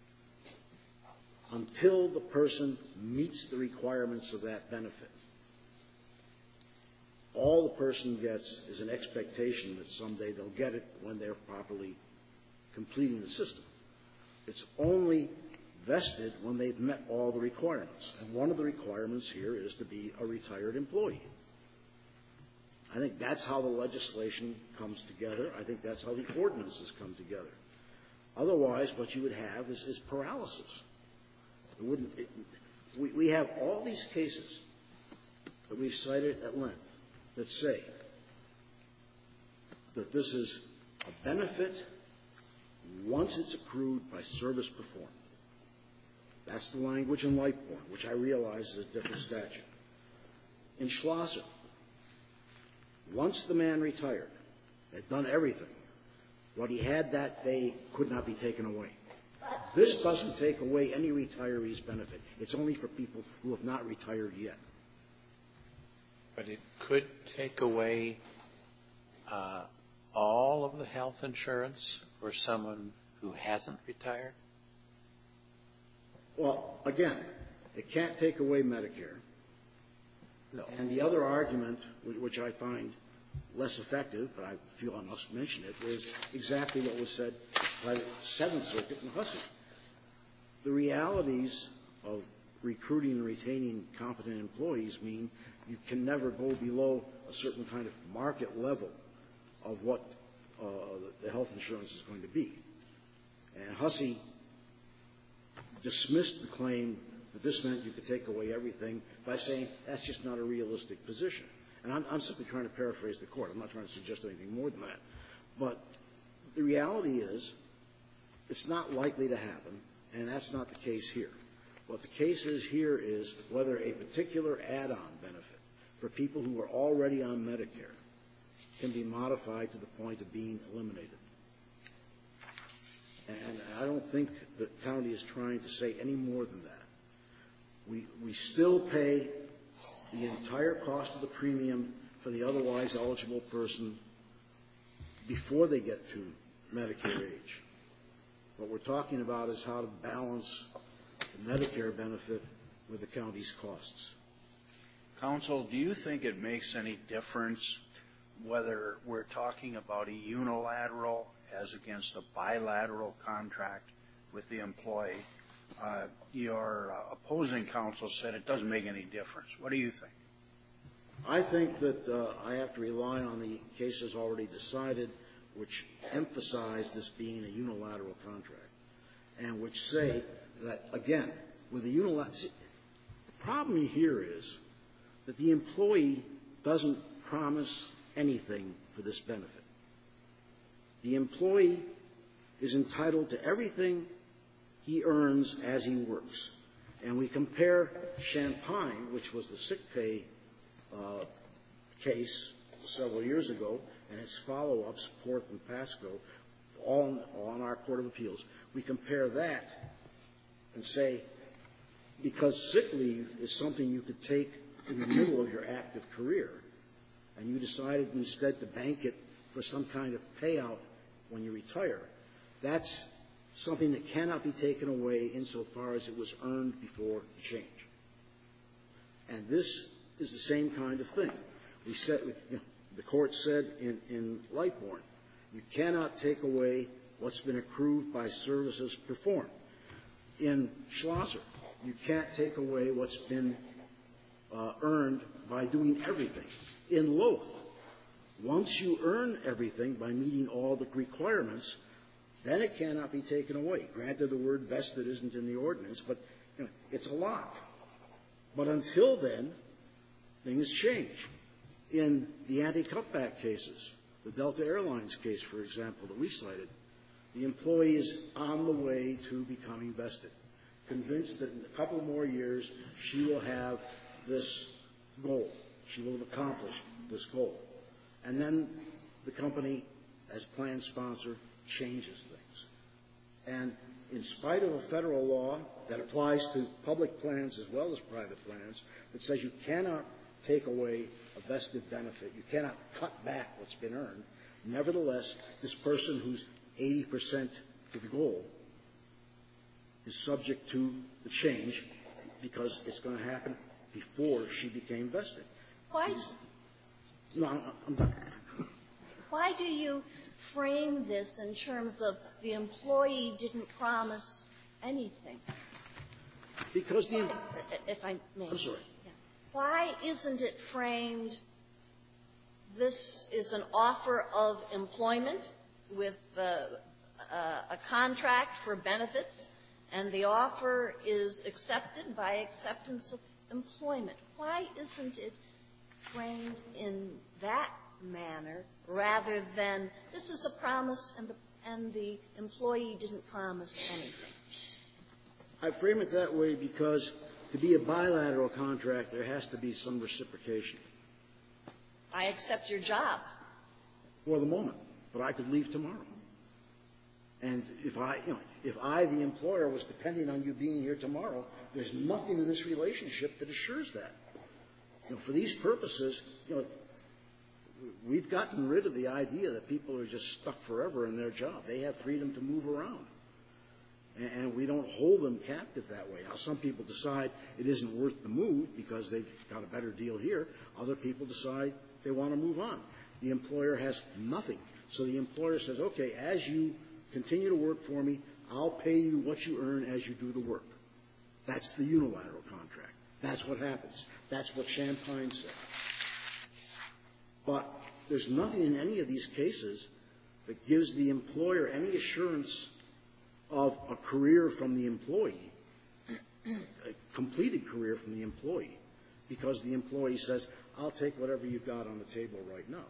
until the person meets the requirements of that benefit. All the person gets is an expectation that someday they'll get it when they're properly completing the system. It's only vested when they've met all the requirements. And one of the requirements here is to be a retired employee. I think that's how the legislation comes together. I think that's how the ordinances come together. Otherwise, what you would have is paralysis. We have all these cases that we've cited at length that say that this is a benefit once it's accrued by service performed. That's the language in Lightborn, which I realize is a different statute. In Schlosser, once the man retired, had done everything, what he had that day could not be taken away. This doesn't take away any retiree's benefit. It's only for people who have not retired yet. But it could take away all of the health insurance for someone who hasn't retired? Well, again, it can't take away Medicare. No. And the other argument, which I find less effective, but I feel I must mention it, is exactly what was said by the Seventh Circuit in Hussey. The realities of recruiting and retaining competent employees mean you can never go below a certain kind of market level of what the health insurance is going to be. And Hussey dismissed the claim that this meant you could take away everything by saying that's just not a realistic position. And I'm simply trying to paraphrase the Court. I'm not trying to suggest anything more than that. But the reality is it's not likely to happen, and that's not the case here. What the case is here is whether a particular add-on benefit for people who are already on Medicare can be modified to the point of being eliminated. And I don't think the county is trying to say any more than that. We still pay the entire cost of the premium for the otherwise eligible person before they get to Medicare age. What we're talking about is how to balance the Medicare benefit with the county's costs. Counsel, do you think it makes any difference whether we're talking about a unilateral as against a bilateral contract with the employee? Your opposing counsel said it doesn't make any difference. What do you think? I think that I have to rely on the cases already decided, which emphasize this being a unilateral contract, and which say that, again, with a unilateral... The problem here is that the employee doesn't promise anything for this benefit. The employee is entitled to everything he earns as he works. And we compare Champagne, which was the sick pay case several years ago and its follow-ups, Porth and Pasco, all on our Court of Appeals. We compare that and say, because sick leave is something you could take in the middle of your active career, and you decided instead to bank it for some kind of payout when you retire, that's something that cannot be taken away insofar as it was earned before the change. And this is the same kind of thing. We said, the court said in Lightbourne, you cannot take away what's been accrued by services performed. In Schlosser, you can't take away what's been earned by doing everything. In Loth, once you earn everything by meeting all the requirements, then it cannot be taken away. Granted, the word vested isn't in the ordinance, but it's a lock. But until then, things change. In the anti-cutback cases, the Delta Airlines case, for example, that we cited, the employee is on the way to becoming vested, convinced that in a couple more years she will have this goal. She will have accomplished this goal. And then the company, as plan sponsor, changes things. And in spite of a federal law that applies to public plans as well as private plans that says you cannot take away a vested benefit, you cannot cut back what's been earned, nevertheless, this person who's 80% to the goal is subject to the change because it's going to happen before she became vested. Why? No, I'm done. Why do you frame this in terms of the employee didn't promise anything? Because the... If I may. I'm sorry. Yeah. Why isn't it framed, this is an offer of employment with a contract for benefits, and the offer is accepted by acceptance of employment? Why isn't it framed in that manner rather than this is a promise and the employee didn't promise anything? I frame it that way because to be a bilateral contract, there has to be some reciprocation. I accept your job. For the moment, but I could leave tomorrow. And if I, the employer, was depending on you being here tomorrow, there's nothing in this relationship that assures that. For these purposes, we've gotten rid of the idea that people are just stuck forever in their job. They have freedom to move around. And we don't hold them captive that way. Now, some people decide it isn't worth the move because they've got a better deal here. Other people decide they want to move on. The employer has nothing. So the employer says, okay, as you continue to work for me, I'll pay you what you earn as you do the work. That's the unilateral contract. That's what happens. That's what Champagne said. But there's nothing in any of these cases that gives the employer any assurance of a career from the employee, a completed career from the employee, because the employee says, I'll take whatever you've got on the table right now.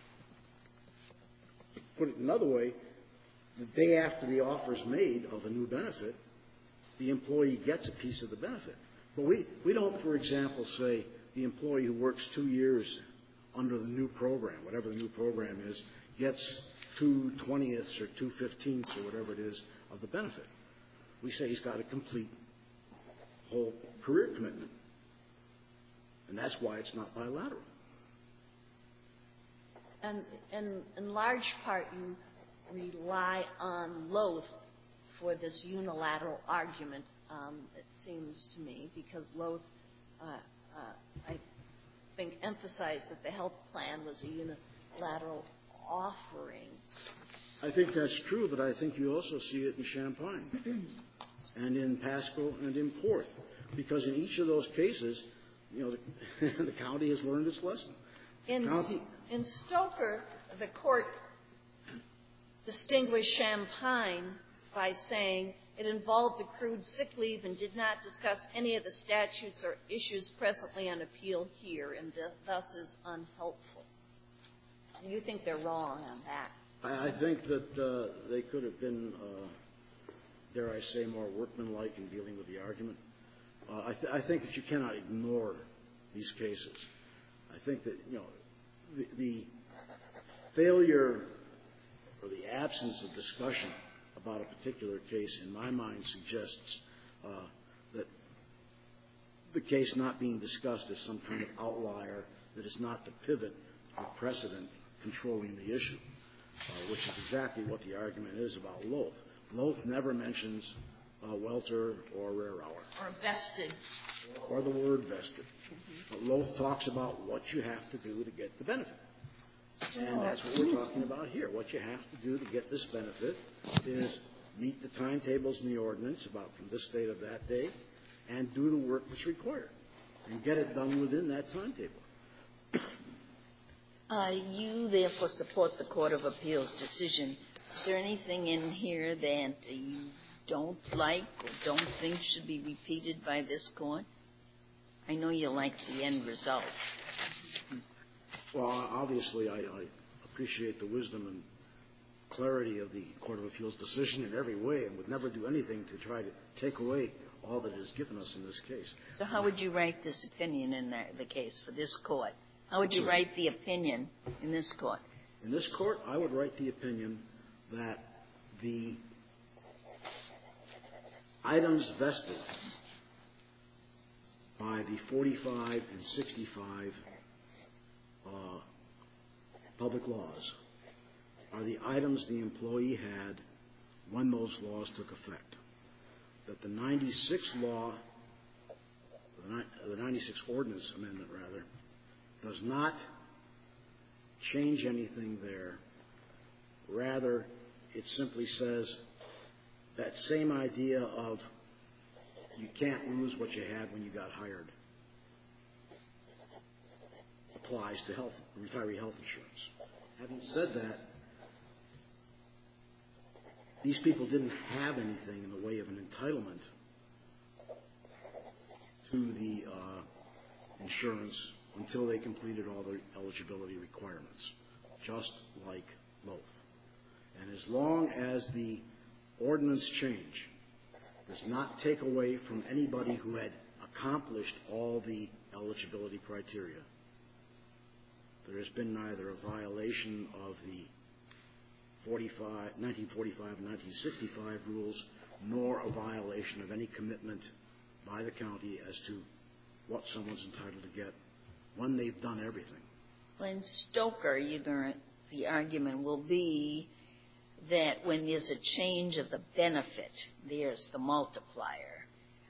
Put it another way, the day after the offer is made of a new benefit, the employee gets a piece of the benefit. But we don't, for example, say the employee who works 2 years under the new program, whatever the new program is, gets 2/20ths or 2/15ths or whatever it is of the benefit. We say he's got a complete whole career commitment. And that's why it's not bilateral. And in large part, you rely on Loth for this unilateral argument, it seems to me, because Loth, I think, emphasized that the health plan was a unilateral offering. I think that's true, but I think you also see it in Champagne and in Pasco and in Porth, because in each of those cases, the county has learned its lesson. In Stoker, the court distinguished Champagne by saying it involved accrued sick leave and did not discuss any of the statutes or issues presently on appeal here, and thus is unhelpful. Do you think they're wrong on that? I think that they could have been, dare I say, more workmanlike in dealing with the argument. I think that you cannot ignore these cases. I think that, the failure or the absence of discussion about a particular case, in my mind, suggests that the case not being discussed is some kind of outlier that is not the pivot or precedent controlling the issue, which is exactly what the argument is about Loth. Loth never mentions welter or rare hour. Or vested. Or the word vested. But Loth talks about what you have to do to get the benefit. And that's what we're talking about here. What you have to do to get this benefit is meet the timetables in the ordinance about from this date of that date and do the work that's required and get it done within that timetable. You, therefore, support the Court of Appeals decision. Is there anything in here that you don't like or don't think should be repeated by this Court? I know you like the end result. Well, obviously, I appreciate the wisdom and clarity of the Court of Appeals decision in every way and would never do anything to try to take away all that it has given us in this case. So how would you write this opinion in the case for this Court? How would you write the opinion in this Court? In this Court, I would write the opinion that the items vested by the 45 and 65 public laws are the items the employee had when those laws took effect. That the 96 law, the 96 ordinance amendment, rather, does not change anything there. Rather, it simply says that same idea of you can't lose what you had when you got hired applies to retiree health insurance. Having said that, these people didn't have anything in the way of an entitlement to the insurance until they completed all their eligibility requirements, just like Loth. And as long as the ordinance change does not take away from anybody who had accomplished all the eligibility criteria, there has been neither a violation of the 1945 and 1965 rules nor a violation of any commitment by the county as to what someone's entitled to get when they've done everything. Well, in Stoker, the argument will be that when there's a change of the benefit, there's the multiplier.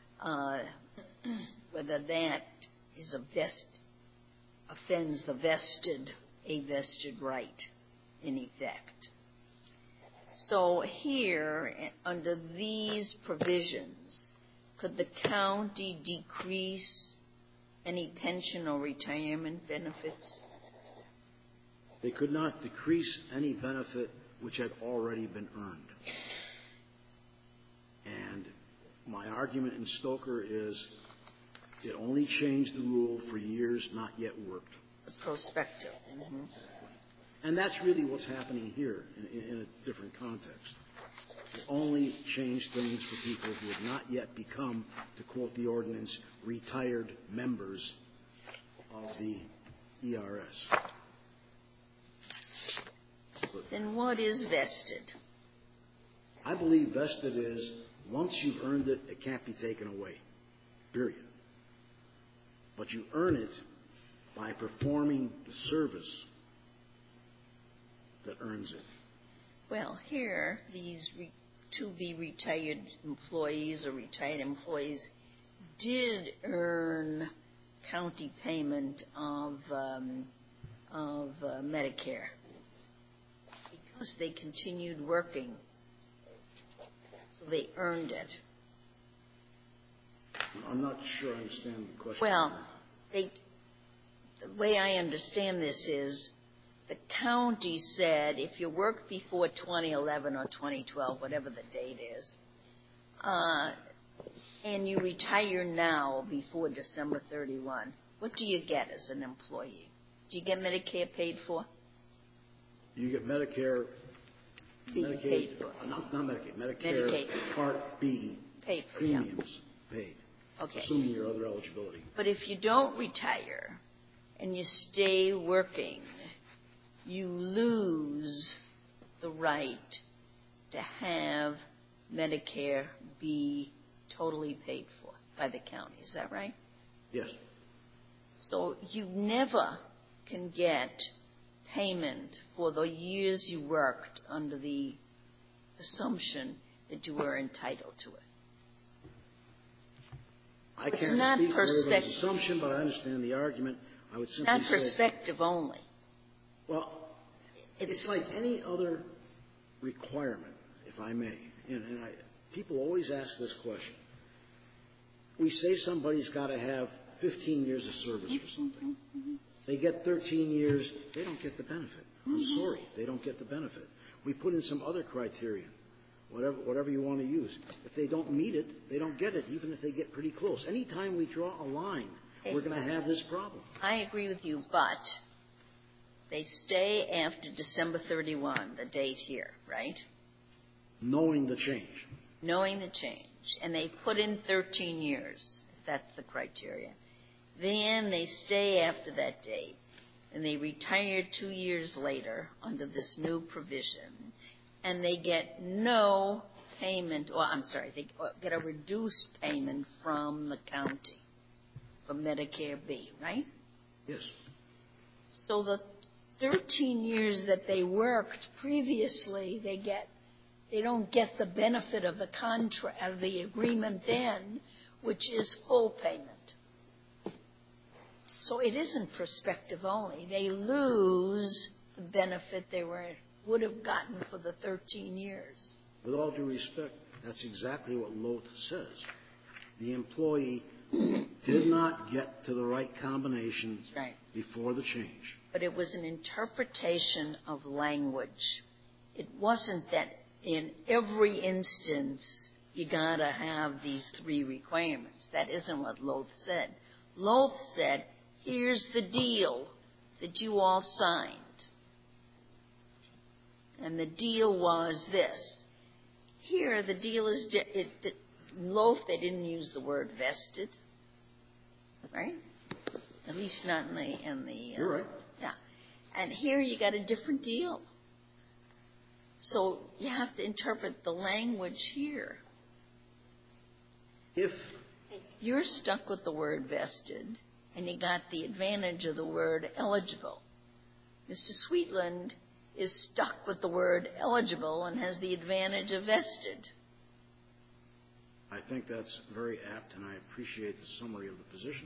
Whether that is offends a vested right in effect. So here, under these provisions, could the county decrease any pension or retirement benefits? They could not decrease any benefit which had already been earned. And my argument in Stoker is it only changed the rule for years not yet worked. The prospective. Mm-hmm. And that's really what's happening here in a different context. It only changed things for people who had not yet become, to quote the ordinance, retired members of the ERS. Then what is vested? I believe vested is once you've earned it, it can't be taken away, period. But you earn it by performing the service that earns it. Well, here, these to-be-retired employees or retired employees did earn county payment of Medicare because they continued working. So they earned it. I'm not sure I understand the question. Well, the way I understand this is the county said if you worked before 2011 or 2012, whatever the date is, and you retire now before December 31, what do you get as an employee? Do you get Medicare paid for? You get Medicare. Paid for. Not Medicaid. Medicare Part B paid for, premiums paid. Okay. Assuming your other eligibility. But if you don't retire and you stay working, you lose the right to have Medicare be totally paid for by the county. Is that right? Yes. So you never can get payment for the years you worked under the assumption that you were entitled to it. I can't It's not speak for everyone's perspective. assumption, but I understand the argument. I would simply Not say, perspective only. well, it's like any other requirement, if I may. People always ask this question. We say somebody's got to have 15 years of service for something. They get 13 years, they don't get the benefit. I'm sorry, they don't get the benefit. We put in some other criterion, whatever you want to use. If they don't meet it, they don't get it, even if they get pretty close. Anytime we draw a line, we're going to have this problem. I agree with you, but they stay after December 31, the date here, right? Knowing the change. Knowing the change. And they put in 13 years, if that's the criteria. Then they stay after that date, and they retire 2 years later under this new provision, and they get no payment, they get a reduced payment from the county, from Medicare B, right? Yes. So the 13 years that they worked previously, they don't get the benefit of the contract, of the agreement then, which is full payment. So it isn't prospective only. They lose the benefit they would have gotten for the 13 years. With all due respect, that's exactly what Loth says. The employee did not get to the right combination before the change. But it was an interpretation of language. It wasn't that in every instance you got to have these 3 requirements. That isn't what Loth said. Loth said, here's the deal that you all signed. And the deal was this. Here, the deal is, Loth, they didn't use the word vested, right? At least not in the You're right. Yeah. And here you got a different deal. So you have to interpret the language here. If You're stuck with the word vested, and you got the advantage of the word eligible. Mr. Sweetland is stuck with the word eligible and has the advantage of vested. I think that's very apt, and I appreciate the summary of the position.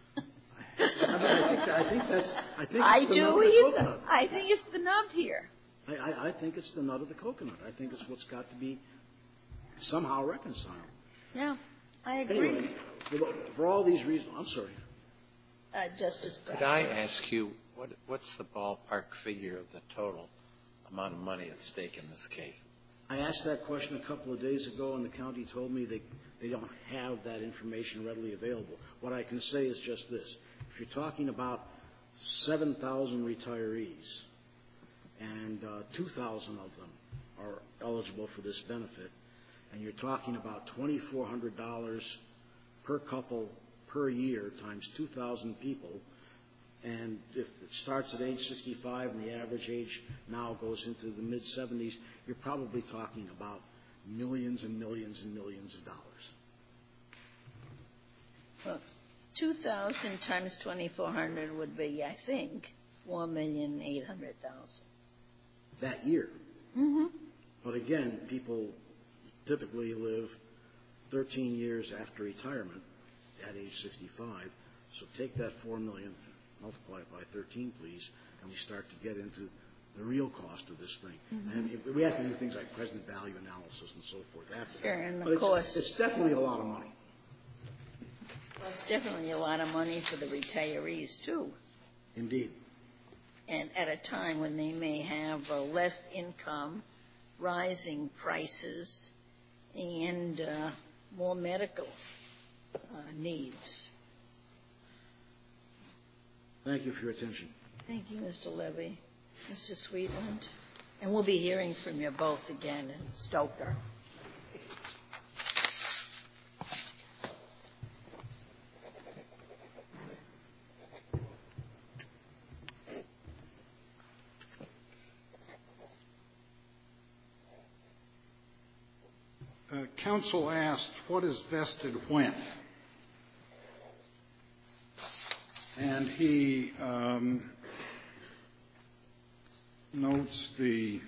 I think it's the nut of the coconut. I think it's the nub here. I think it's the nut of the coconut. I think it's what's got to be somehow reconciled. Yeah, I agree. Anyway, for all these reasons, I'm sorry. Justice Breyer. Could I ask you, what's the ballpark figure of the total amount of money at stake in this case? I asked that question a couple of days ago, and the county told me they don't have that information readily available. What I can say is just this. If you're talking about 7,000 retirees, and 2,000 of them are eligible for this benefit, and you're talking about $2,400 per couple per year times 2,000 people, and if it starts at age 65 and the average age now goes into the mid-70s, you're probably talking about millions and millions and millions of dollars. Well, 2,000 times 2,400 would be, I think, 4,800,000. That year. Mm-hmm. But again, people typically live 13 years after retirement at age 65. So take that 4 million, multiply it by 13, please, and we start to get into the real cost of this thing. Mm-hmm. And we have to do things like present value analysis and so forth after Sure, that. and but of course, it's definitely a lot of money. Well, it's definitely a lot of money for the retirees, too. Indeed. And at a time when they may have less income, rising prices, and more medical needs. Thank you for your attention. Thank you, Mr. Levy. Mr. Sweetland. And we'll be hearing from you both again in Stoker. counsel asked, what is vested when? And he notes the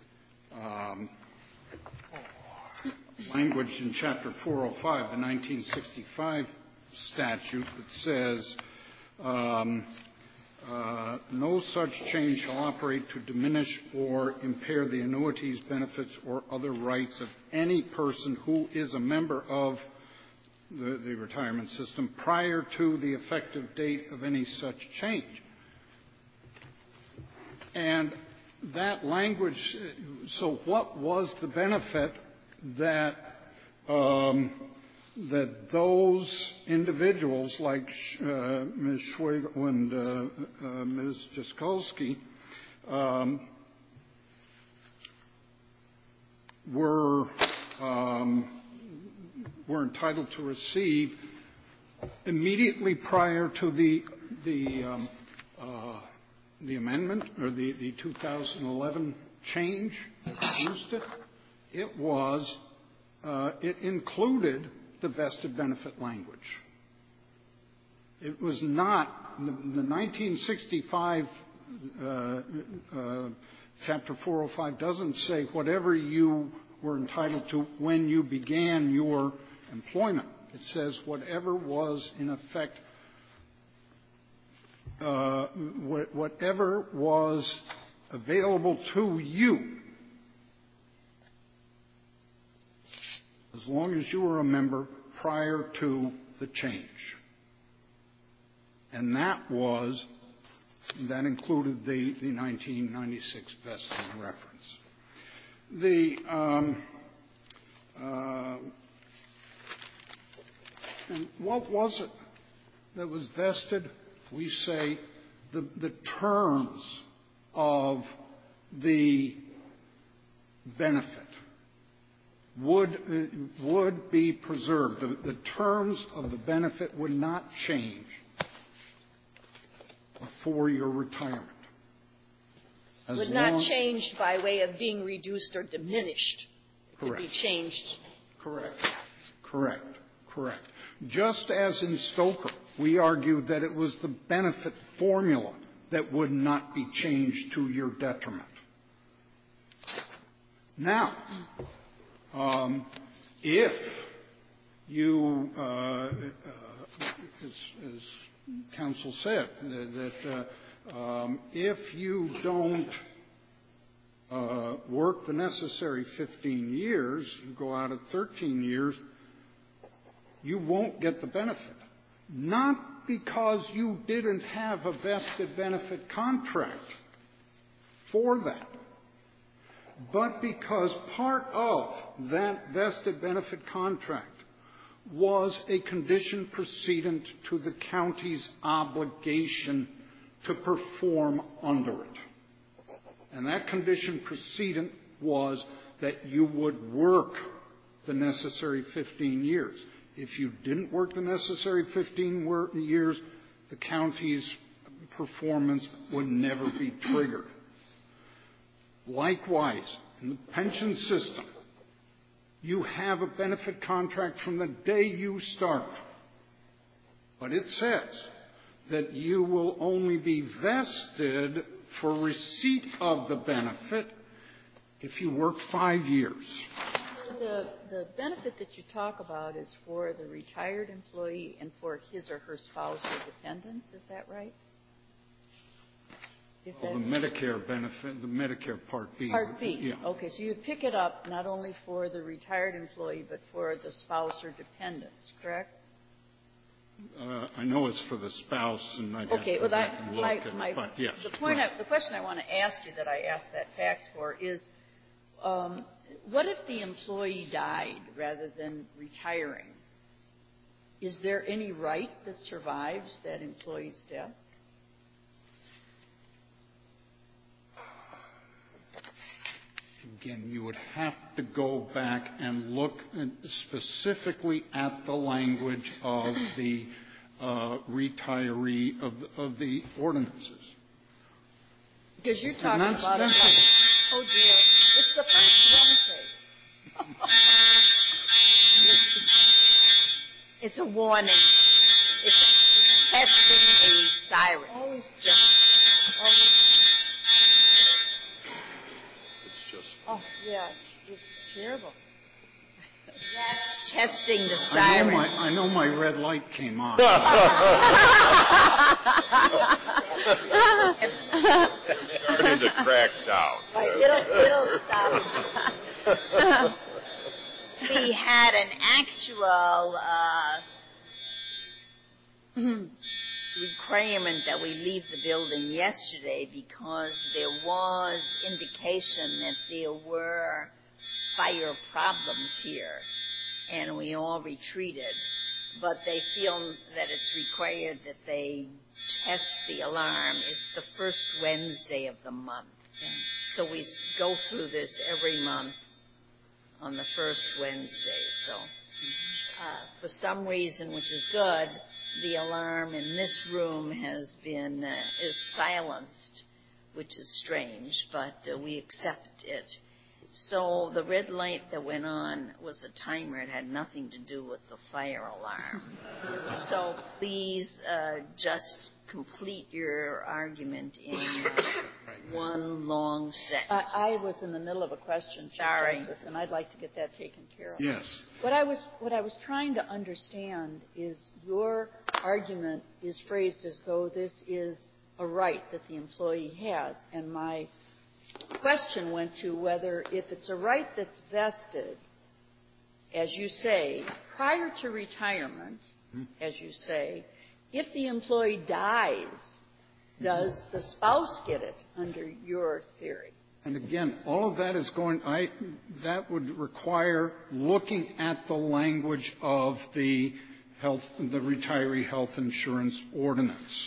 language in Chapter 405, the 1965 statute that says, no such change shall operate to diminish or impair the annuities, benefits, or other rights of any person who is a member of the retirement system prior to the effective date of any such change. And that language, so what was the benefit that that those individuals like Ms. Schwegel and Ms. Jaskolski were entitled to receive immediately prior to the amendment or the 2011 change that reduced it? It was it included the vested benefit language. It was not the 1965 Chapter 405 doesn't say whatever you were entitled to when you began your employment. It says whatever was in effect, whatever was available to you as long as you were a member prior to the change. And that included the 1996 vesting reference. And what was it that was vested? We say the terms of the benefit would be preserved. The terms of the benefit would not change before your retirement. Would not change by way of being reduced or diminished. It could be changed. Correct. Just as in Stoker, we argued that it was the benefit formula that would not be changed to your detriment. Now, if you, as counsel said, that if you don't work the necessary 15 years, you go out at 13 years, you won't get the benefit. Not because you didn't have a vested benefit contract for that, but because part of that vested benefit contract was a condition precedent to the county's obligation to perform under it. And that condition precedent was that you would work the necessary 15 years. If you didn't work the necessary 15 years, the county's performance would never be triggered. Likewise, in the pension system, you have a benefit contract from the day you start. But it says that you will only be vested for receipt of the benefit if you work 5 years. The benefit that you talk about is for the retired employee and for his or her spouse or dependents. Is that right? The Medicare benefit, the Medicare Part B. Part B. Yeah. Okay, so you pick it up not only for the retired employee but for the spouse or dependents, correct? I know it's for the spouse, and I'd have to go back and look at it, but yes. The question I want to ask you that I asked that fax for is, what if the employee died rather than retiring? Is there any right that survives that employee's death? Again, you would have to go back and look specifically at the language of the retiree of the ordinances. Because you're talking about it. Oh, dear. It's the first Wednesday. It's a warning. It's testing the sirens. It's just. Oh, yeah, it's terrible. That's testing the sirens. I know my red light came on. It's starting to crack down. It'll stop. We had an actual requirement that we leave the building yesterday because there was indication that there were fire problems here, and we all retreated. But they feel that it's required that they test the alarm. It's the first Wednesday of the month. So we go through this every month on the first Wednesday. So for some reason, which is good, the alarm in this room is silenced, which is strange, but we accept it. So the red light that went on was a timer. It had nothing to do with the fire alarm. So please just complete your argument in one long sentence. I was in the middle of a question, Chief Justice, and I'd like to get that taken care of. Yes. What I was trying to understand is your argument is phrased as though this is a right that the employee has, and my question went to whether if it's a right that's vested, as you say, prior to retirement, as you say, if the employee dies, does the spouse get it under your theory? And again, all of that is that would require looking at the language of the retiree health insurance ordinance.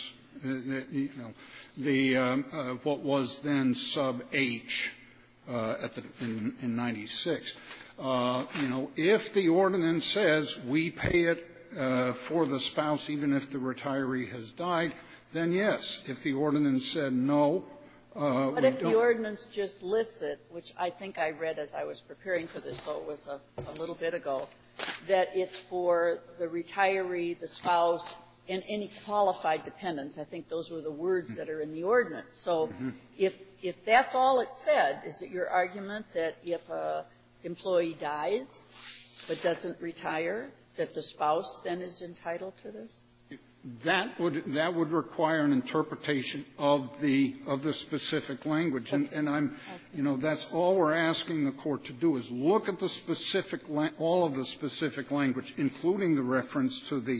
What was then sub H in 96. If the ordinance says we pay it for the spouse even if the retiree has died, then yes. If the ordinance said no, what if the ordinance just lists it, which I think I read as I was preparing for this, so it was a little bit ago, that it's for the retiree, the spouse, and any qualified dependents. I think those were the words that are in the ordinance. So if that's all it said, is it your argument that if an employee dies but doesn't retire, that the spouse then is entitled to this? That would require an interpretation of the specific language, and I'm, that's all we're asking the court to do is look at the specific all of the specific language, including the reference to the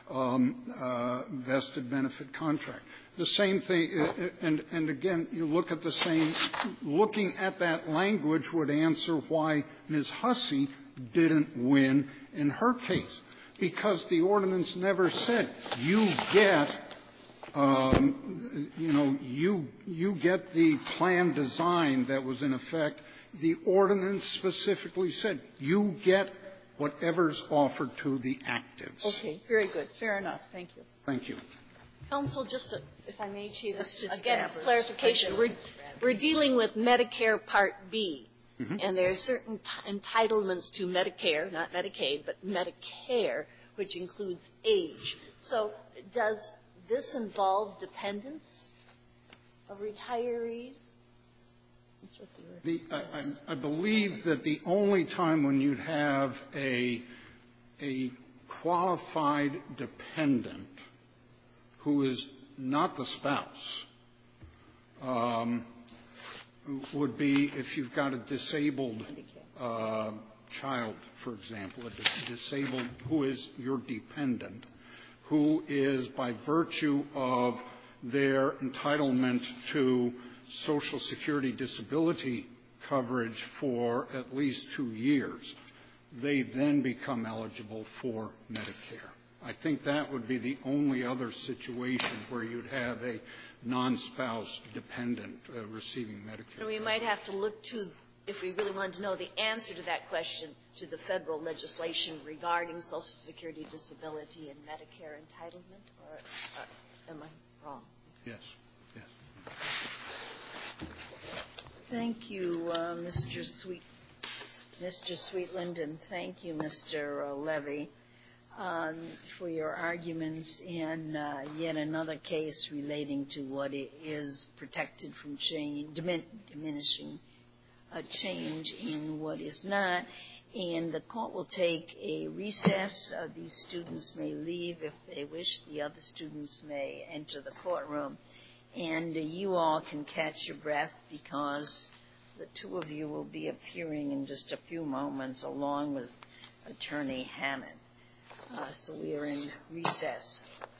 vested benefit contract. The same thing, and again, you look at the same. Looking at that language would answer why Ms. Hussey didn't win in her case. Because the ordinance never said you get, you get the plan design that was in effect. The ordinance specifically said you get whatever's offered to the actives. Okay, very good. Fair enough. Thank you. Thank you. Counsel, if I may, Chief, again, clarification. We're dealing with Medicare Part B. And there are certain entitlements to Medicare, not Medicaid, but Medicare, which includes age. So does this involve dependents of retirees? I believe that the only time when you'd have a qualified dependent who is not the spouse would be if you've got a disabled child, for example, a disabled who is your dependent, who is by virtue of their entitlement to Social Security disability coverage for at least 2 years, they then become eligible for Medicare. I think that would be the only other situation where you'd have a non-spouse dependent receiving Medicare. And we might have to look to, if we really wanted to know the answer to that question, to the federal legislation regarding Social Security disability and Medicare entitlement, or am I wrong? Yes. Yes. Thank you, Mr. Sweetland, and thank you, Mr. Levy. for your arguments in yet another case relating to what is protected from change, diminishing a change in what is not. And the court will take a recess. These students may leave if they wish. The other students may enter the courtroom. And you all can catch your breath because the two of you will be appearing in just a few moments along with Attorney Hammond. So we are in recess.